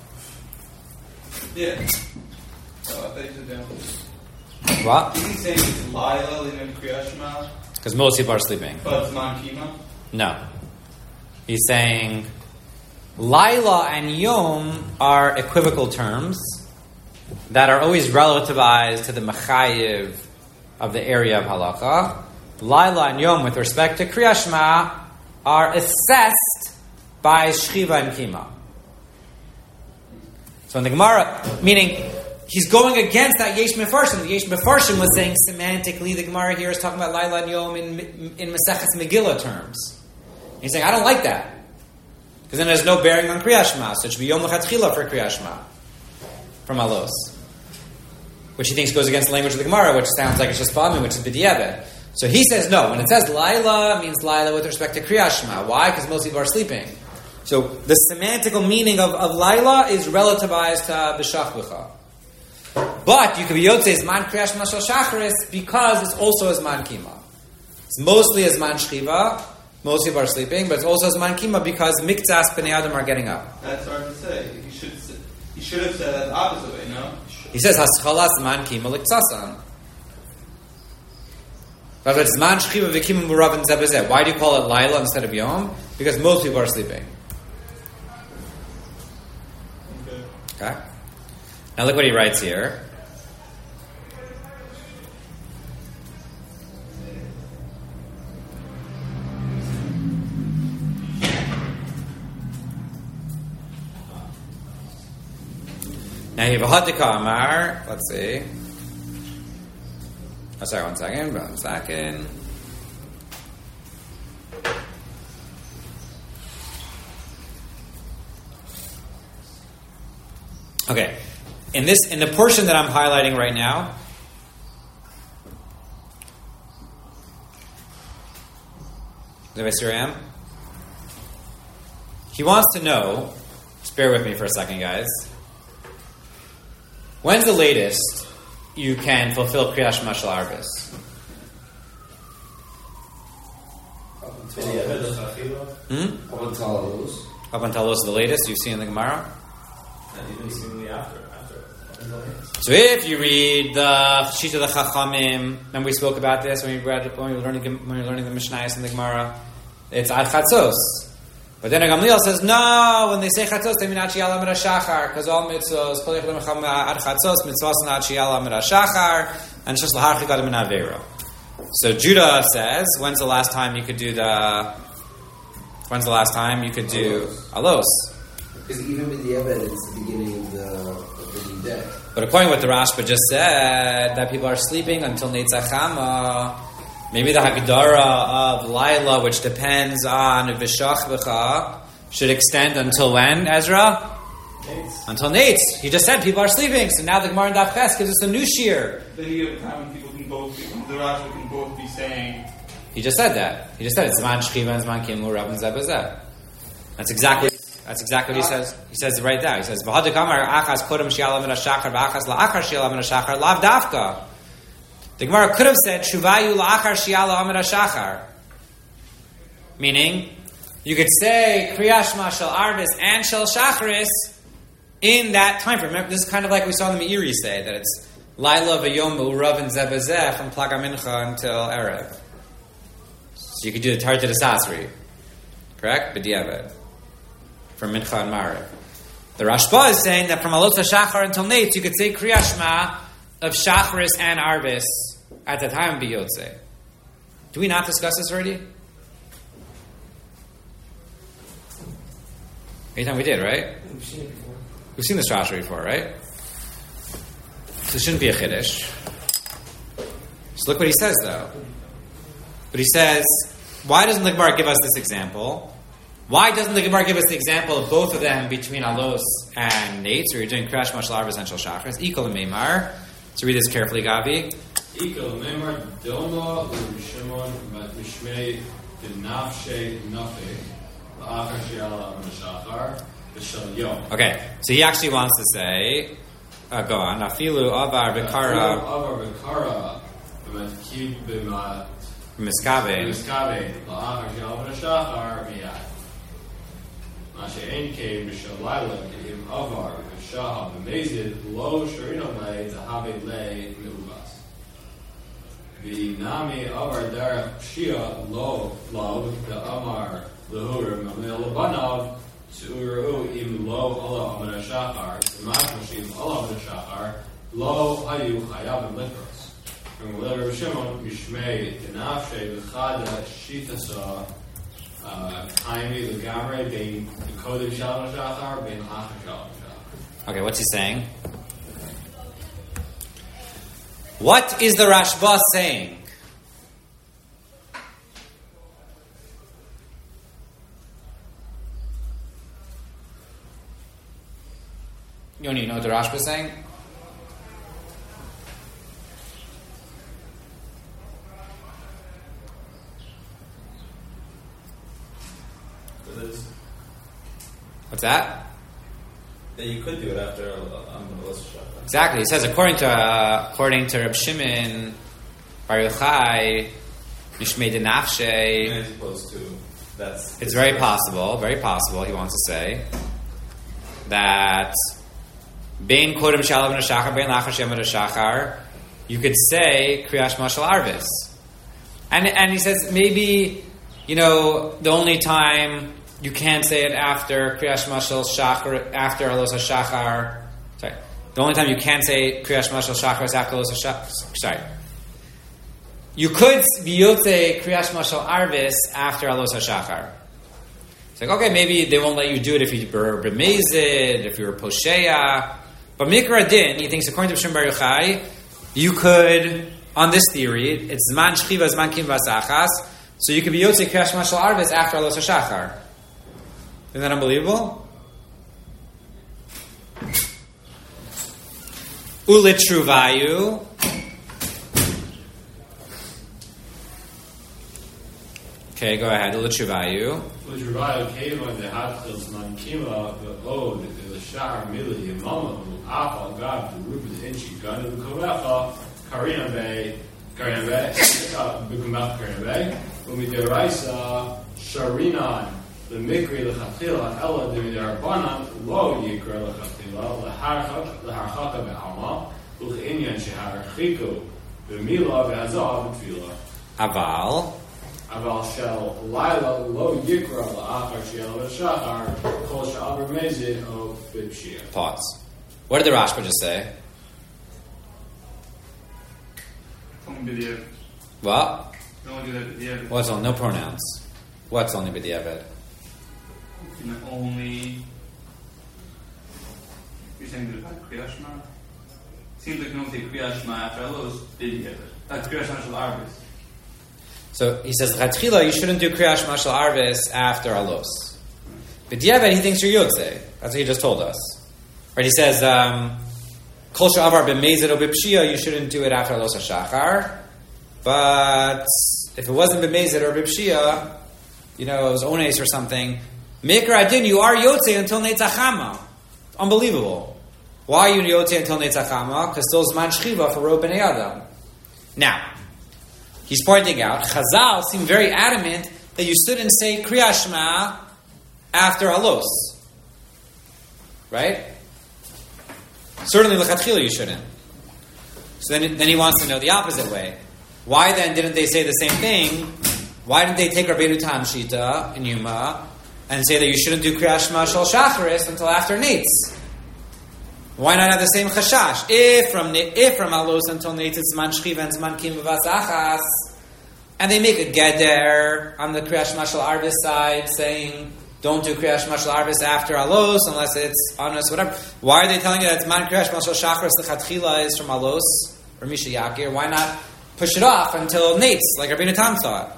Yeah. Oh, I thought you said down. What? Is he saying it's Laila in Kriya Shema? Because most people are sleeping. But it's Zman Kima? No. He's saying Laila and Yom are equivocal terms that are always relativized to the mechayiv of the area of halacha. Laila and Yom, with respect to Kriya Shema, are assessed by Shchiva and Kima. So in the Gemara, meaning he's going against that Yesh Mefarshim. The Yesh Mefarshim was saying semantically, the Gemara here is talking about Laila and Yom in Maseches Megillah terms. He's saying, I don't like that. Because then there's no bearing on Kriya Shema. So it should be Yom L'Chatchila for Kriya Shema. From Alos. Which he thinks goes against the language of the Gemara, which sounds like it's just Ba'amin, which is B'diavad. So he says no. When it says Laila, it means Laila with respect to Kriya Shema. Why? Because most people are sleeping. So the semantical meaning of Laila is relativized to B'shach B'cha. But you could be Yotzei Zman Kriya Shema Shal Shacharis because it's also Zman Kima. It's mostly Zman Shchiva. Most people are sleeping, but it's also Zman Kima because Miktas B'nei Adam are getting up. That's hard to say. He should have said that the opposite way, no? He says Haschala Zman Kima Liktasan. But it's Zman Shchiva V'Kima Murav and Zebezeh. Why do you call it Laila instead of Yom? Because most people are sleeping. Okay? Now look what he writes here. Now you have a Hadika Amar. Let's see. Oh, sorry, one second. Okay. In the portion that I'm highlighting right now, he wants to know, just bear with me for a second, guys. When's the latest you can fulfill Kriyat Shema Shel Arvis? Up until Alos is the latest you've seen in the Gemara? And even seemingly after. So if you read the Shita the Chachamim, and we spoke about this when we were learning the Mishnayos in the Gemara, it's Ad Chatzos. But then Gamliel says, no, when they say Chatzos, they mean Ad Sheyala Amid HaShachar, because all mitzvos, Kol Yechad Mecham Ad Chatzos, mitzvos and Ad Sheyala Amid HaShachar, and Shas L'Harchik Adam Min Avero. So Judah says, when's the last time you could do Alos? Because even with the Eved, it's the beginning of the day. But according to what the Rashba just said, that people are sleeping until Neitzah Chama, maybe the Hagdara of Laila, which depends on Vishach B'cha, should extend until when, Ezra? Nates. Until Nates. He just said people are sleeping, so now the Gemara in Daf Ches gives us a new shear. Then you have a time when people can both be, the Rashba can both be saying. He just said that. He just said it's Zman Shchiva and Zman Kimur Rav and Zebazeh. That's exactly what he says. He says it right there. He says, "V'hadik Amar achas kodem shi'ala min hashachar v'achas la'achar shi'ala min hashachar lav dafka." The Gemara could have said, "Shuvayu la'achar shi'ala min hashachar," meaning you could say Kriyat Shema Shel Arvis and Shel Shacharis in that time frame. Remember, this is kind of like we saw in the Meiri say that it's Laila v'Yom U'Rav and Zebazeh from Plaga Mincha until Erev. So you could do the Tarta de Sasri, correct? B'diavad. From Mincha and Mariv. The Rashba is saying that from Alot HaShachar until Nates, you could say Kriyat Shema of Shacharis and Arvis at the time of B'Yotzei. Do we not discuss this already? Anytime we did, right? We've seen it before. We've seen this Rashi before, right? So it shouldn't be a Chiddush. So look what he says, though. But he says, why doesn't the Gemara give us this example? Why doesn't the Gemara give us the example of both of them between Alos and Nates, where you're doing Kriyat Shema Shel Arvis and Shel Shacharis? Ikol Meimar. So read this carefully, Gavi. Ikol Meimar Dilma U'Shimon Mishmei Dinafshei Nafi La'achar She'ala Amid HaShachar V'Shel Yom. Okay, so he actually wants to say, go on, Afilu Avar V'Kara V'Metkib B'Mat Miskabe La'achar She'ala Amid HaShachar Miyad. Mashe'en came B'Shel Laila K'im Avar V'Shah B'Mezid Lo Shorino Lei Zahabe Lei Me'uvas V'Inami Avar Derech Shia Lo Da'amar Lehurim Amel Labanav T'uru Im Lo Allah Amid HaShachar T'mashmashim Allah Amid HaShachar Lo Hayu Chayav Likros From Lever Shimon Mishmei T'nafshei V'chada Shitasa Okay, what's he saying? What is the Rashba saying? Yoni, you know what the Rashba is saying? What's that? That you could do it after Alos HaShachar. Exactly. He says according to Reb Shimon Bar Yochai, Mishmei Dinafshei. As opposed to that's. It's very possible. He wants to say that Bein Kodem Shalav and Shachar, Bein Lachar Shem and Shachar. You could say Kriyat Shema Shel Arvis, and he says maybe the only time you can't say it after Kriyat Shema Shel Shachar, after Alos HaShachar, Sorry. The only time you can say Kriyash Shema Shel Shachar is after Alos HaShachar. Sorry. You could be Yotze Kriyash Shema Shel Arvis after Alos HaShachar. It's like, okay, maybe they won't let you do it if you were B'mezid, if you were Posheya. But Mikra Din, he thinks, according to Shem Bar Yochai, you could, on this theory, it's Zman Shchiva, Zman Kim Vasachas, so you could be Yotze Kriyash Shema Shel Arvis after Alos HaShachar. Isn't that unbelievable? Ulit Truvayu. Okay, go ahead. L'tshuvayu. L'tshuvayu keva dehatchil zman kima ve'od l'shar mili yimamahu afal gav d'rubid inchi ganu l'kovecha karina be b'kumach karina be u'mideraisa sharinan l'mikri l'chatchila ela d'midarbanan lo yikra l'chatchila l'harchaka be'alma u'ch'inyan sheharchiku b'mila ve'azah b'tfila. Aval. Aval shel Laila lo yikra la'achar shel v'shachar kol she'aver mezid o b'pshia. Pause. What did the Rashba just say? What? What's on? No pronouns. What's only b'diavad? Only. You're saying that Kriyash Shema? Seems like you don't say Kriyash Shema after Alos b'diavad. That's Kriyash Shema Shel Arvis. So he says, Chatchila, you shouldn't do Kriyash Shema Shel Arvis after Alos. B'diavad, he thinks you're Yotze. That's what he just told us. Right? He says, Kol she'avar b'mezid o b'pshia, you shouldn't do it after Alos HaShachar. But if it wasn't b'mezid or b'pshia, it was ones or something, Mikra Adin, you are Yotze until Netzachama. Unbelievable. Why are you Yotze until Netzachama? Because still Zman Shchiva for Ro B'nei Adam. Now, he's pointing out, Chazal seem very adamant that you shouldn't say Kriyash Shema after Alos. Right? Certainly, L'chatchila you shouldn't. So then he wants to know the opposite way. Why then didn't they say the same thing? Why didn't they take Rabbeinu Tam Shita in Yuma and say that you shouldn't do Kriyash Shema Shel Shacharis until after Nates? Why not have the same chashash? If from Alos until Nates it's Zman Shchiva and Zman Kim V'Vasachas, and they make a geder on the Kriyash Shema Shel Arvis side saying don't do Kriyash Shema Shel Arvis after Alos unless it's honest, whatever. Why are they telling you that Zman Kriyash Shema Shel Shacharis the Chatchila is from Alos or Misha Yakir? Why not push it off until Nates like Rabbeinu Tam thought?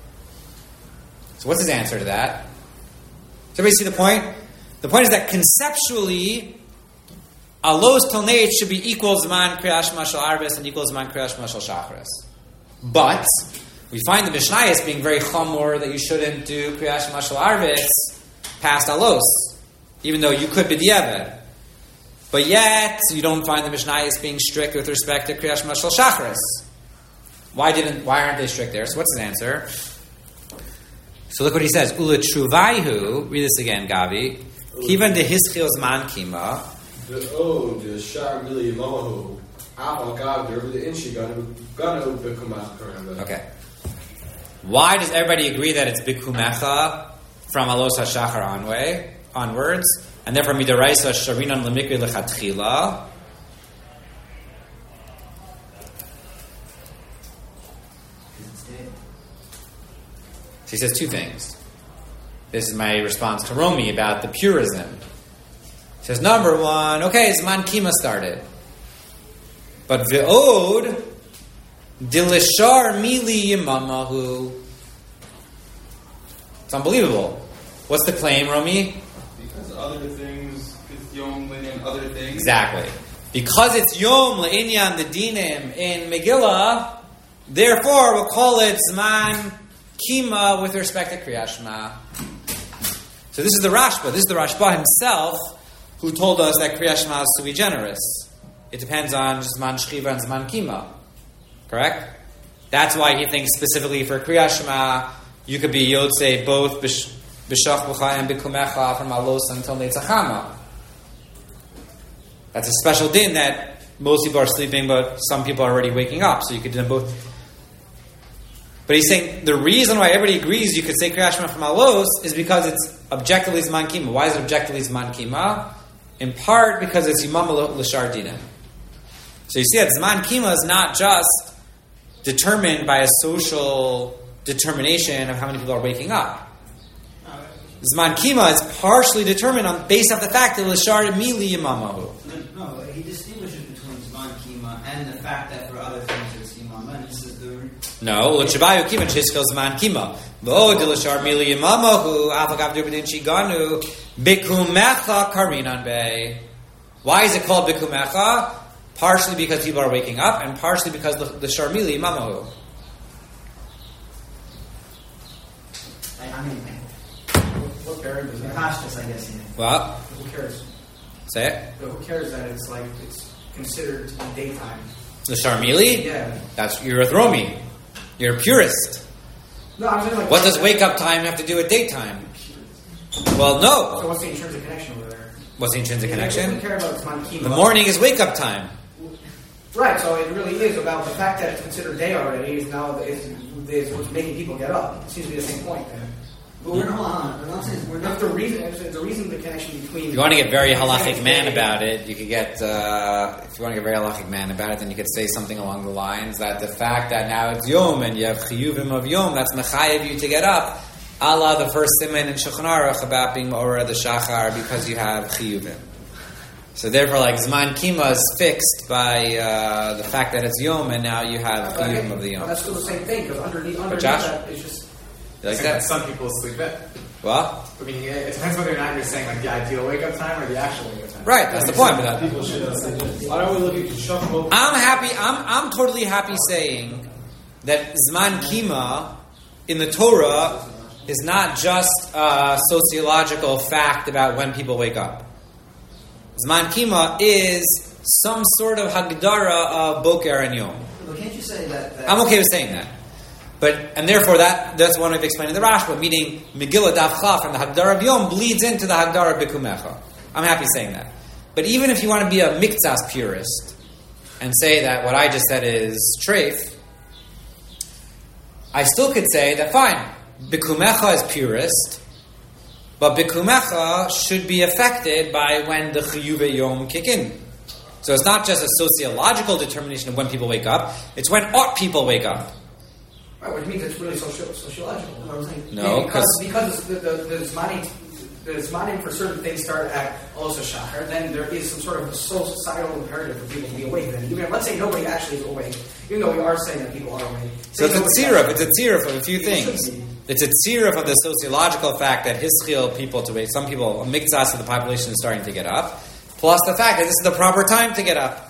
So what's his answer to that? Does everybody see the point? The point is that conceptually Alos till Nates should be equal Zman Kriyash Shema Shel Arvis and equal Zman Kriyash Shema Shel Shacharis. But we find the Mishnayos being very chamor that you shouldn't do Kriyash Shema Shel Arvis past Alos, even though you could b'diavad. But yet you don't find the Mishnayos being strict with respect to Kriyash Shema Shel Shacharis. Why aren't they strict there? So what's his answer? So look what he says. Ula Truvaihu. Read this again, Gavi. Kivan de Hischil Zman Kima. Ve'od l'shar mili yimamahu afal gav d'rubid inchi ganu b'kumach karina. Okay. Why does everybody agree that it's bikumecha from Alos HaShachar onwards, and therefore midaraisa sharinan lemikri lechatchila? So he says two things. This is my response to Romy about the purism. He says, number one, okay, Zman Kima started. But Ve'od Dilishar Mili Yimamahu. It's unbelievable. What's the claim, Romy? Because other things, it's Yom Linyan, other things. Exactly. Because it's Yom Le'inyan the Dinim in Megillah, therefore we'll call it Zman Kima with respect to Kriyash Shema. So this is the Rashba. This is the Rashba himself who told us that Kriyash Shema is sui generis. It depends on Zman Shchiva and Zman Kima. Correct? That's why he thinks specifically for Kriyash Shema, you could be Yotze both B'shach B'cha and B'kumecha from Alos until Netzachama. That's a special din that most people are sleeping, but some people are already waking up, so you could do them both. But he's saying the reason why everybody agrees you could say Kriyash Shema from Alos is because it's objectively Zman Kima. Why is it objectively Zman Kima? in part because it's Yimama L'Shar Dinim. So you see that Zman Kima is not just determined by a social determination of how many people are waking up. Zman Kima is partially determined based off the fact that L'Shar Mili Yimamahu. No, he distinguishes between Zman Kima and the fact that for other things it's Yimama, and he says no, L'Shabayu Kima Chishkel Zman Kima. V'od L'Shar Mili Yimamahu Afagav Dubadin Shiganu Bikumecha Karinan Bey. Why is it called Bikumecha? Partially because people are waking up, and partially because the Sharmili Mamahu. I mean, what bearing does that have? I guess. What? Who cares? Say it. But who cares that it's considered to be daytime? The Sharmili? Yeah. You're a Thromi. You're a purist. No, I'm saying what does wake up time have to do with daytime? Well, no. So what's the intrinsic connection over there? What's the intrinsic connection? Don't care about Zman Kima. The morning is wake up time. Right, so it really is about the fact that it's considered day already is now is what's making people get up. It seems to be the same point then. But we're not saying we're not the reason the connection between. If you want to get very halachic man about it, you could get. If you want to get very halachic man about it, then you could say something along the lines that the fact that now it's Yom and you have chiyuvim of Yom, that's mechayev you to get up. Allah, the first siman in Shulchan Aruch about being Ma'orah the Shachar because you have chiyuvim. So therefore, Zman Kima is fixed by the fact that it's Yom, and now you have chiyuvim of the Yom. Well, that's still the same thing because underneath Josh? that is just. You like that? Some people sleep in. What? I mean, it depends whether or not you're saying the ideal wake up time or the actual wake up time. Right, that's the point. But people should why don't we look at Shachar? I'm happy. I'm totally happy saying that Zman Kima in the Torah is not just a sociological fact about when people wake up. Zman Kima is some sort of Hagdara of Boker and Yom. Well, can't you say that? I'm okay with saying that. And therefore that's one I've explained in the Rashba, meaning Megillah Daf Chaf and the Hagdara of Yom bleeds into the Hagdara of Bikumecha. I'm happy saying that. But even if you want to be a Miktsas purist and say that what I just said is treif, I still could say that fine, Bikumecha is purist, but Bikumecha should be affected by when the Chiyuve Yom kick in. So it's not just a sociological determination of when people wake up, it's when ought people wake up. Right, which means it's really sociological. No, because the Zmanim for certain things start at Olos HaShachar, then there is some sort of societal imperative for people to be awake. Then, let's say nobody actually is awake, even though we are saying that people are awake. So it's a tziruf of a few things. It's a tziruf of the sociological fact that hischil people to wake. Some people, a miktsas of the population is starting to get up, plus the fact that this is the proper time to get up.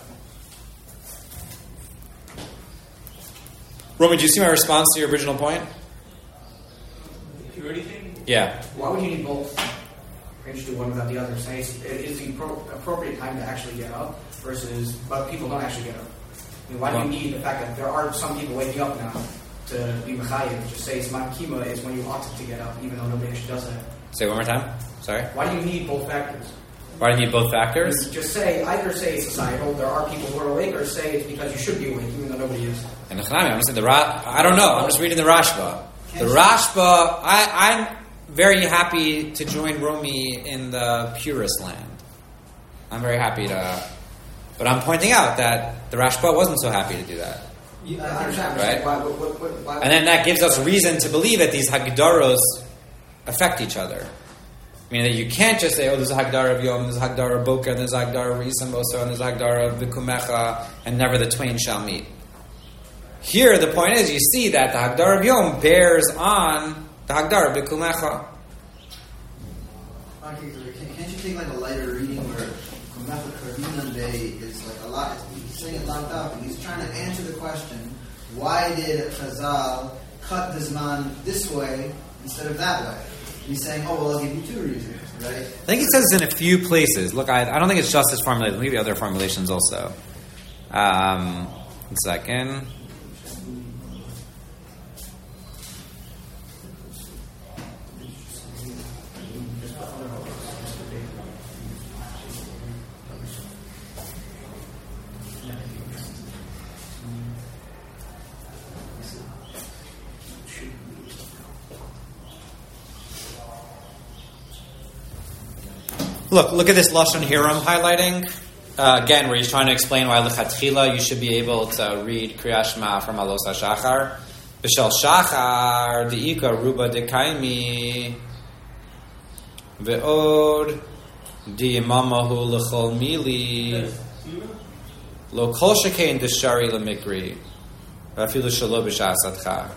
Roman, do you see my response to your original point? Purity thing? Yeah. Why would you need both? You can just do one without the other. Say it's the appropriate time to actually get up but people don't actually get up. Why do you need the fact that there are some people waking up now to be mechayev? Just say Zman Kima is when you ought to get up, even though nobody actually does that. Say it one more time. Sorry. Why do you need both factors? Why do you need both factors? Just say either say it's societal, there are people who are awake, or say it's because you should be awake, even though nobody is. And I'm saying I don't know. I'm just reading the Rashba. The Rashba. I'm very happy to join Romy in the purist land. I'm very happy to, but I'm pointing out that the Rashba wasn't so happy to do that. I understand, right? Why? And then that gives us reason to believe that these Hagdaros affect each other. Meaning that you can't just say, there's a Hagdara of Yom, there's a Hagdara of Boker, and there's a Hagdara of Yisam Boso, and there's a Hagdara of Bikumecha, and never the twain shall meet. Here, the point is, you see that the Hagdara of Yom bears on the Hagdara of Bikumecha. Can't you take a lighter reading where Kumecha Karinan Day is a lot, he's saying it locked up, and he's trying to answer the question, why did Chazal cut the Zman this way instead of that way? He's saying, I'll give you two reasons, right? I think he says this in a few places. Look, I don't think it's just this formulation. Maybe other formulations also. 1 second. Look at this Lashon Hira I'm highlighting. Again, where he's trying to explain why lechatchila you should be able to read Kriyat Shema from Alos HaShachar. B'shel Shachar de'ika ruba dekaimi ve'od di'imamahu l'chol mili lo kol shekein d'shari l'mikri v'afilu shelo b'shas adcha.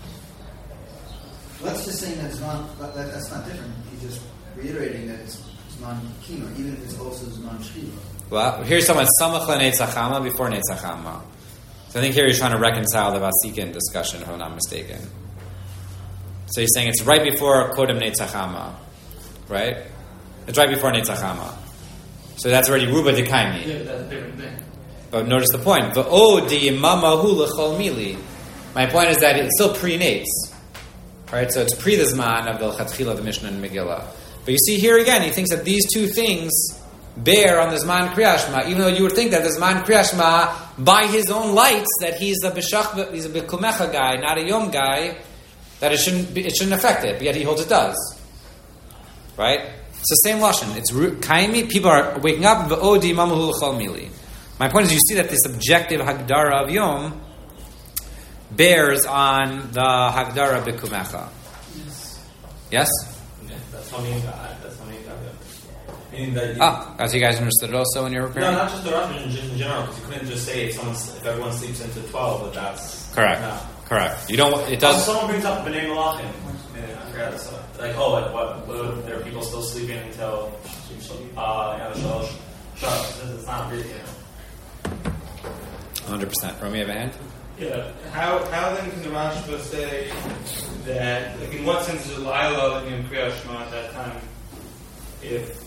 Let's just say that's not different. He's just reiterating that it's Zman Kima, even if it's also Zman Shchiva. Well, here's someone samach le'netzachama before netzachama. So I think here he's trying to reconcile the Vasikin discussion, if I'm not mistaken. So he's saying it's right before kodem netzachama, right? It's right before netzachama. So that's already ruba dekaimi. Yeah, that's a different thing. But notice the point. V'od di'imamahu l'chol mili. My point is that it's still pre-nates. Right? So it's pre the Zman of the Chatchila, the Mishnah and Megillah. But you see here again, he thinks that these two things bear on the Zman Kriyat Shema, even though you would think that the Zman Kriyat Shema, by his own lights, that he's a Bekumecha guy, not a Yom guy, that it shouldn't affect it, but yet he holds it does. Right? It's the same Lashon. It's Kaimi, people are waking up, V'odi Mamahu L'chol Mili. My point is, you see that this objective Hagdara of Yom bears on the Hagdara Bekumecha. Yes? Yeah, that's what I mean. That's what I mean. As you guys understood it also when you were preparing? No, not just the Rosh, just in general, because you couldn't just say if everyone sleeps into 12, but that's... Correct. No. Correct. You don't... It does... Someone brings up B'nai Malachim. I forgot this stuff. Like, what, there are people still sleeping until... Shalosh. It's not really, 100%. Romy, you have a hand? Yeah. How then can the Rashba say that, like, in what sense is Lila in Kriyat Shema at that time if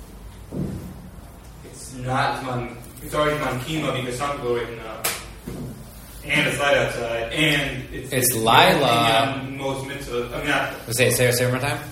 it's not Zman, it's already Zman Kima because some people are waking up, and it's light outside, and it's Lila. Most mitzvah. I mean, not. Say one more time.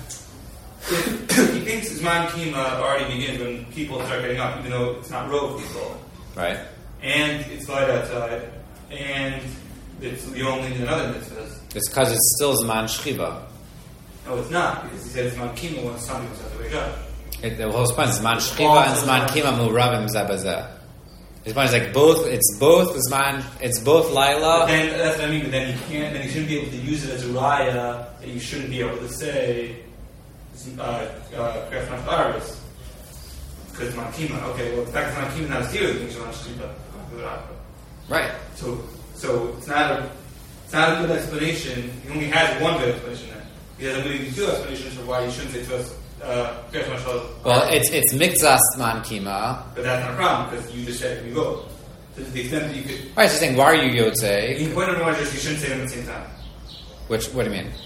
He thinks Zman Kima already begins when people start getting up, even though it's not rove people. Right. And it's light outside, and you only need another mitzvahs. It's because it's still Zman Shchiva. No, it's not, because he said it's Zman Kima when some people start to wake up. The whole point is Zman Shchiva and Zman Kima Muravim Zabazeh. His point is like it's both Zman, it's both Laila. But then, that's what I mean, but then you shouldn't be able to use it as a raya, that you shouldn't be able to say, Kriyat Shema because Zman Kima. Okay, well, the fact that Zman Kima now is here, it means Zman Shchiva. Right. So it's not a good explanation. He only has one good explanation then. He has maybe two explanations for why you shouldn't say to us, well, it's Mikzas Man Kima. But that's not a problem, because you just said it can go. To the extent that you could... Right, so saying, why are you Yotzei? The point of the is you shouldn't say them at the same time. What do you mean?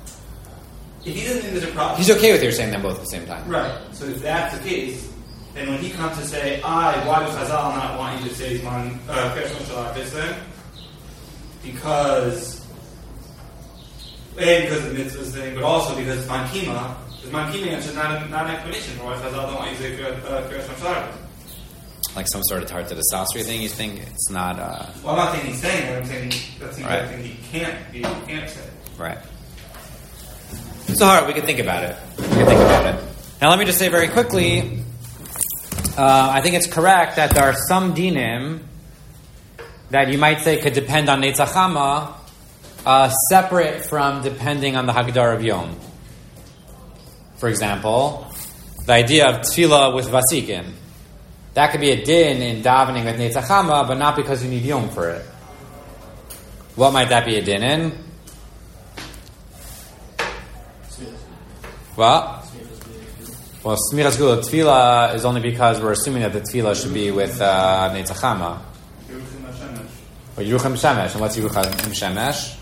If he doesn't think there's a problem... He's okay with you saying them both at the same time. Right. So if that's the case, then when he comes to say, why does Chazal not want you to say Zman Kriyat this then? Because of the mitzvahs thing, but also because Zman Kima. Because Zman Kima is not an explanation for why Chazal don't want you to say Kriyat Shema. Like some sort of Tarta de Sasri thing, you think it's not... Well, I'm not saying he's saying it, I'm saying that's the other thing he can't say. Right. So hard, we can think about it. Now let me just say very quickly, I think it's correct that there are some dinim that you might say could depend on Netzachama, separate from depending on the Hagdar of Yom. For example, the idea of tefillah with Vasikin. That could be a din in davening with Netzachama, but not because you need Yom for it. What might that be a din in? What? Well, Smiras Gula Tefillah is only because we're assuming that the Tefillah should be with Netzachama. Or Yerucham Shemesh. And what's Yerucham Shemesh?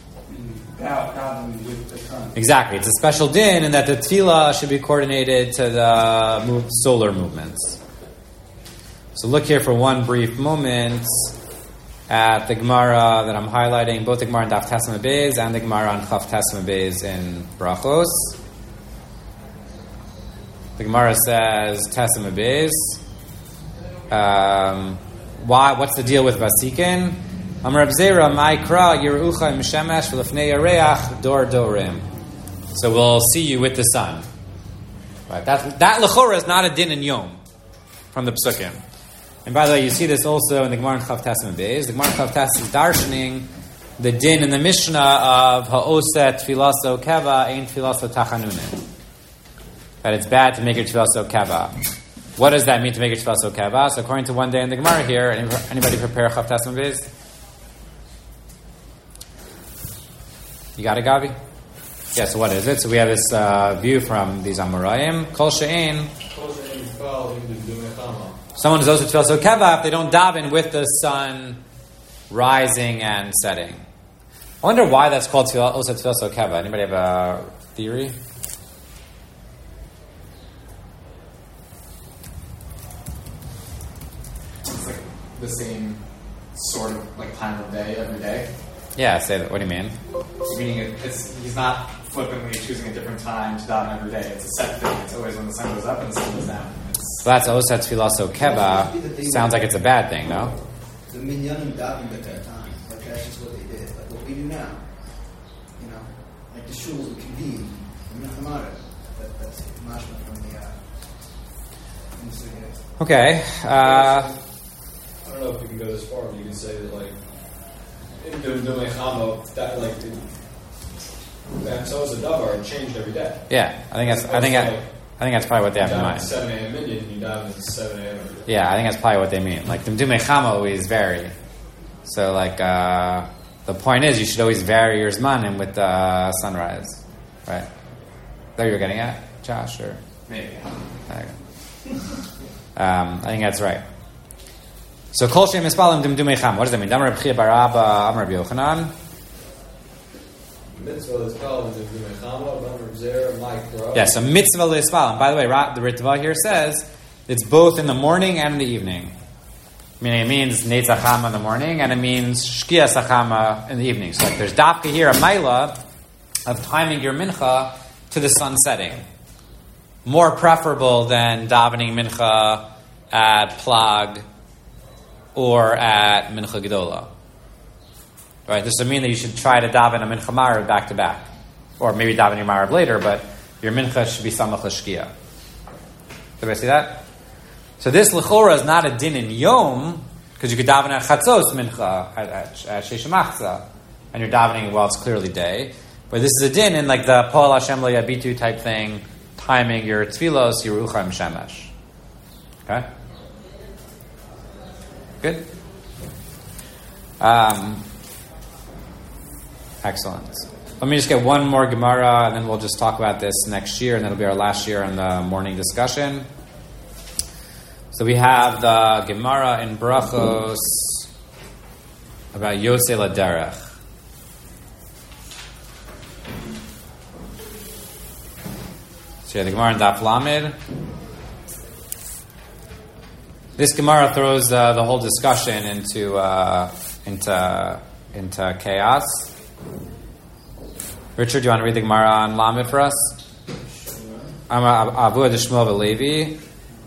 Exactly. It's a special din in that the Tefillah should be coordinated to the solar movements. So look here for one brief moment at the Gemara that I'm highlighting, both the Gemara in Daf Tesma Beis and the Gemara on Chaf Tesma Beis in Brachos. The Gemara says Tesma Beis. What's the deal with Vasikin? Amar Reb Zera, Ma'ikra Yerucha Im Shemesh V'Lefnei Yareach Dor Dorim. So we'll see you with the sun. Right? That lechora is not a din in Yom from the Psukim. And by the way, you see this also in the Gemara in Chav Tes and Beis. The Gemara in Chav Tes is darshaning the din in the Mishnah of ha'oset tfilaso keva ein tfilaso tachanunin. That it's bad to make your tfilaso keva. What does that mean to make your tfilaso keva? So according to one day in the Gemara here, anybody prepare Chav Tes and Beis? You got it, Gavi? Yeah, so what is it? So we have this view from these Amoraim. Kol she'ein. Someone is also tfilaso keva if they don't daven with the sun rising and setting. I wonder why that's called also tfilaso keva. Anybody have a theory? It's like the same sort of like time of day every day. Yeah, say that. What do you mean? Meaning he's not flippantly choosing a different time to daven every day. It's a set thing. It's always when the sun goes up and the sun goes down. So that's osat tfilaso keva. Sounds like it's a bad thing, no? The minyanim davened at that time. Like that's just what they did. Like what we do now. You know, like the shuls would convene. That's mashma from the. Okay. I don't know if we can go this far, but you can say that like in the Mechama that like and so is a davar. It changed every day. Yeah, I think that's probably what they have in mind. 7 a.m. minyan, you dive at 7 a.m. every day. Yeah, I think that's probably what they mean. Like the Mechama always vary. So like the point is, you should always vary your zmanim with the sunrise, right? There you're getting at, Josh, or maybe. I think that's right. So kol she'em mispalim dimdumei cham. What does that mean? Damar Reb Chia bar Abba, Amar Reb Yochanan. Mitzvah l'ispalim dimdumei chama, Damar Reb Zera, Ma'ikra. Yes, a mitzvah l'ispalim. By the way, the Ritva here says it's both in the morning and in the evening. Meaning it means Neitz Achama in the morning and it means Shkia Sachama in the evening. So like there's dafka here, a maila of timing your mincha to the sun setting. More preferable than davening mincha at Plag or at Mincha Gedola. Right? This would mean that you should try to daven a Mincha Marav back to back. Or maybe daven your Marav later, but your Mincha should be Samach L'Shkia. Did I see that? So this L'chora is not a din in Yom, because you could daven at Chatzos Mincha, at Sheish Machza, and you're davening while it's clearly day. But this is a din in like the Po'al Hashem Lo Yabitu type thing, timing your Tfilos, Yerucha and Shemesh. Okay? Good? Excellent. Let me just get one more Gemara, and then we'll just talk about this next year, and that'll be our last year in the morning discussion. So we have the Gemara in Brachos about Yosei Laderech. So yeah, the Gemara in Daf Lamed. This Gemara throws the whole discussion into chaos. Richard, do you want to read the Gemara on Lamed for us? I'm Avu de Shmuel Levi.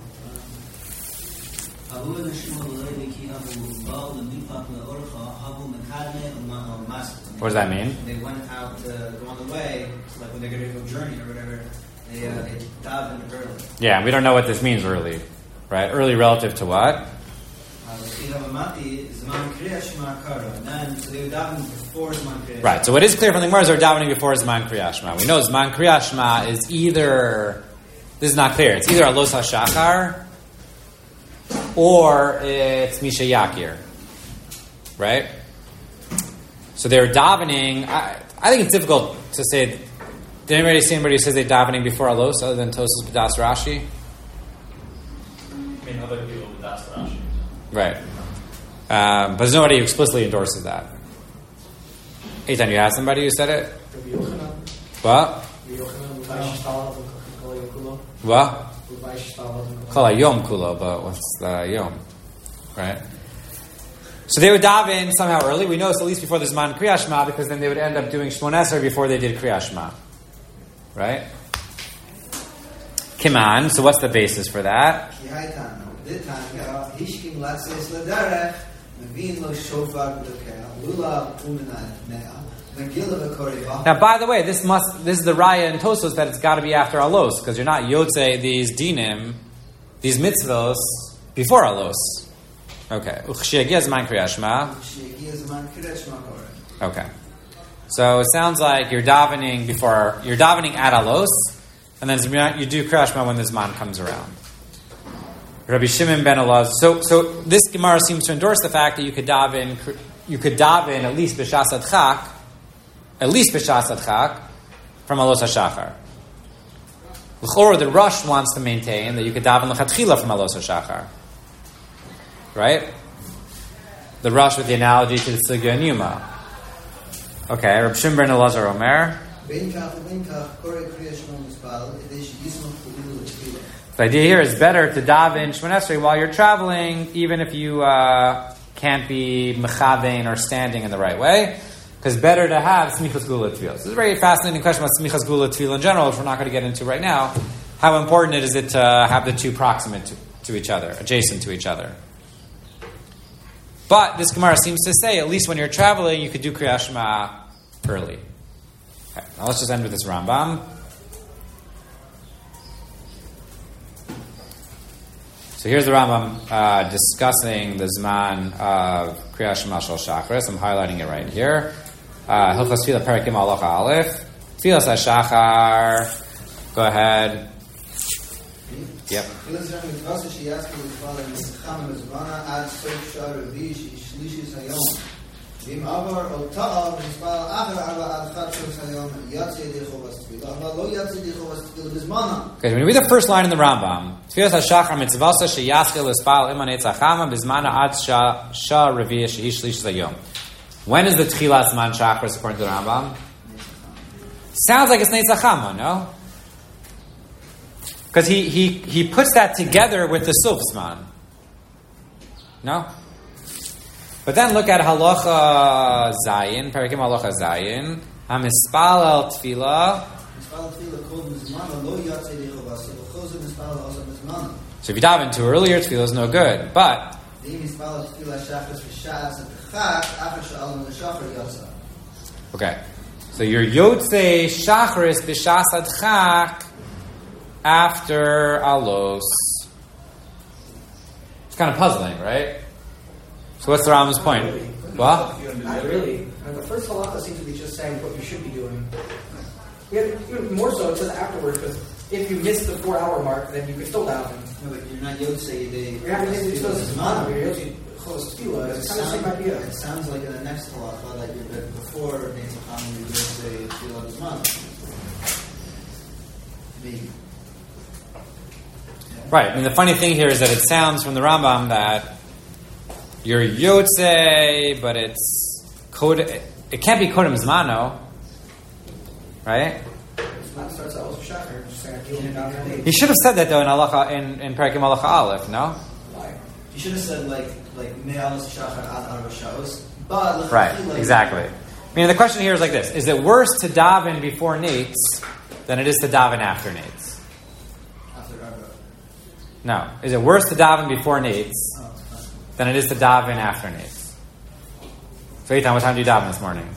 What does that mean? They went out to go on the way, like when they're going to go journey or whatever. They davened early. Yeah, we don't know what this means early, right? Early relative to what? Right, so what is clear from the Gemara is they're davening before Zman Kriyat Shema. We know Zman Kriyat Shema is either, this is not clear, it's either Alos HaShachar or it's Misha Yakir, right? So they're davening, I think it's difficult to say, did anybody see anybody who says they're davening before Alos other than Tosas B'das Rashi? I mean, other people with Das Rashi. Right. But there's nobody who explicitly endorses that. Eitan, you had somebody who said it? What? What? Call it Yom Kulo, but what's the Yom? Right? So they would daven somehow early. We know it's at least before the Zman Kriyat Shema, because then they would end up doing Shmon Esrei before they did Kriyat Shema. Right? Kiman, so what's the basis for that? Now, by the way, this is the raya in Tosos that it's got to be after alos, because you're not yotze these dinim, these mitzvos, before alos. Okay. Okay. So it sounds like you're davening at alos, and then you do Kriyat Shema when the Zman comes around. Rabbi Shimon ben Elazar. So this Gemara seems to endorse the fact that you could daven at least b'shas adchak, from alos hashachar. L'chora, the Rosh wants to maintain that you could daven l'chatchila from alos hashachar. Right? The Rosh with the analogy to the Sugya and Yuma. Okay, Rabbi Shimon ben Elazar Omer. The idea here is better to daven Shemona Esrei while you're traveling, even if you can't be mechavein or standing in the right way, because better to have smichas gula tefillah. This is a very fascinating question about smichas gula tefillah in general, which we're not going to get into right now. How important is it to have the two proximate to each other, adjacent to each other? But this Gemara seems to say, at least when you're traveling, you could do Kriyat Shema early. Okay, now let's just end with this Rambam. So here's the Rambam discussing the Zman of Kriyat Shema Shel Shachris. I'm highlighting it right here. Hilchos Tefillah Perek Gimel Halacha Aleph. Tefillas HaShachar. Go ahead. Yep. Okay, when you read the first line in the Rambam, Tfilas HaShachar mitzvasa sheyaschil espal iman etzachama bizmana ad shah reviyah shehi shlish zayom. When is the Tchilas Zman Shachris according to the Rambam? Sounds like it's Netzachama, no? Because he puts that together with the Suf Zman. No? But then look at Halacha Zayin, Parakim Halacha Zayin, HaMispal al Tefillah. So if you dive into earlier, Tefillah is no good. But okay, so your Yotzei Shachris b'Shas Adchak after Alos. It's kind of puzzling, right? So what's the Rambam's point? What? Not really. The first halacha seems to be just saying what you should be doing. Even more so, it says afterwards, because if you miss the 4-hour mark, then you can still daven. No, but you're not Yotzei. You're not Yotzei. It sounds like in the next halacha that you're before Netzacham, you Yotzei Tefillah Zman. Maybe. Right. I mean, the funny thing here is that it sounds from the Rambam that you're Yotzei, but it can't be Kodem Zmano, right? He should have said that though in Parakim Halacha Aleph, no? Why? He should have said like Me'alos Shachar Ad Arba Shaos. But right, exactly. I mean, the question here is like this: is it worse to daven before Nates than it is to daven after Nates? After Arba. No, is it worse to daven before Nates than it is to daven after Nates? So, Eitan, what time do you daven this morning?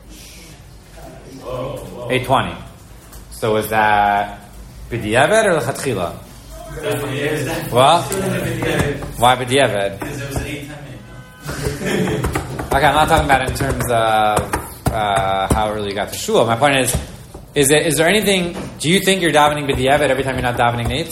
8:20. So is that b'diavad or l'chatchila? What? Why b'diavad? Because it was an 8-10 minute. Okay, I'm not talking about it in terms of how early you got to shul. My point is there anything? Do you think you're davening b'diavad every time you're not davening Nates?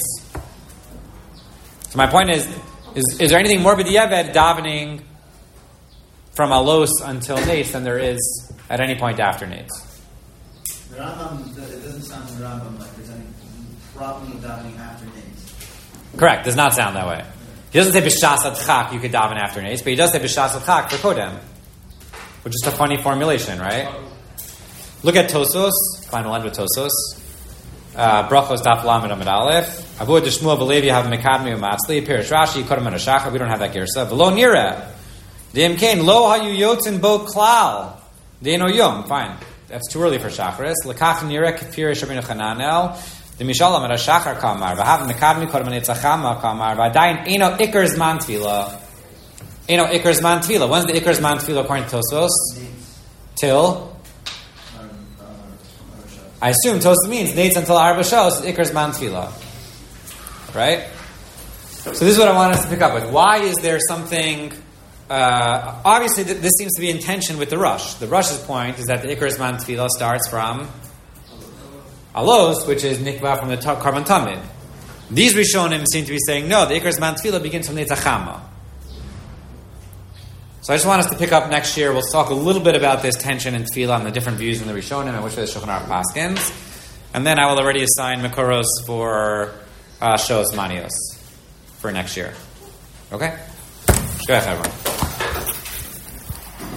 So my point is there anything more b'diavad davening from Alos until Nates than there is at any point after Nates? The Rambam, it doesn't sound in the Rambam like there's any problem with davening after Nates. Correct, does not sound that way. He doesn't say b'shas adchak you could daven after Nates, but he does say b'shas adchak for Kodem, which is a funny formulation, right? Look at Tosos. Fine, we'll end with Tosos. Brachos daf lamed amid aleph. Avu d'shmuel v'levi have mekadmi u'matzli. Pirish Rashi Kodem and Ashachar. We don't have that girsa. V'lo nira. D'im kain lo hayu yotzin bo klal. Deino yom. Fine. That's too early for Shachris. Lekach nira k'pirish Rabbeinu Chananel. D'mishalam at Ashachar kamar. V'hav mekadmi Kodem and Etzachama kamar. V'adayin eino ikar zman tefila. Ikar Zman Tefillah. When's the Ikar Zman Tefillah according to Tosfos? Till? I assume Tosfos means Nates until Arba Shos, Ikar Zman Tefillah. Right? So this is what I want us to pick up with. Why is there something... obviously, this seems to be in tension with the Rush. The Rush's point is that the Ikar Zman Tefillah starts from Alos, which is Nikva from the Karban Tamid. These Rishonim seem to be saying, no, the Ikar Zman Tefillah begins from Netzachama. So I just want us to pick up next year. We'll talk a little bit about this tension in Tefillah and the different views in the Rishonim and which way the Shulchan Aruch paskins. And then I will already assign Makoros for Shos Manios for next year. Okay? Shkoyach everyone.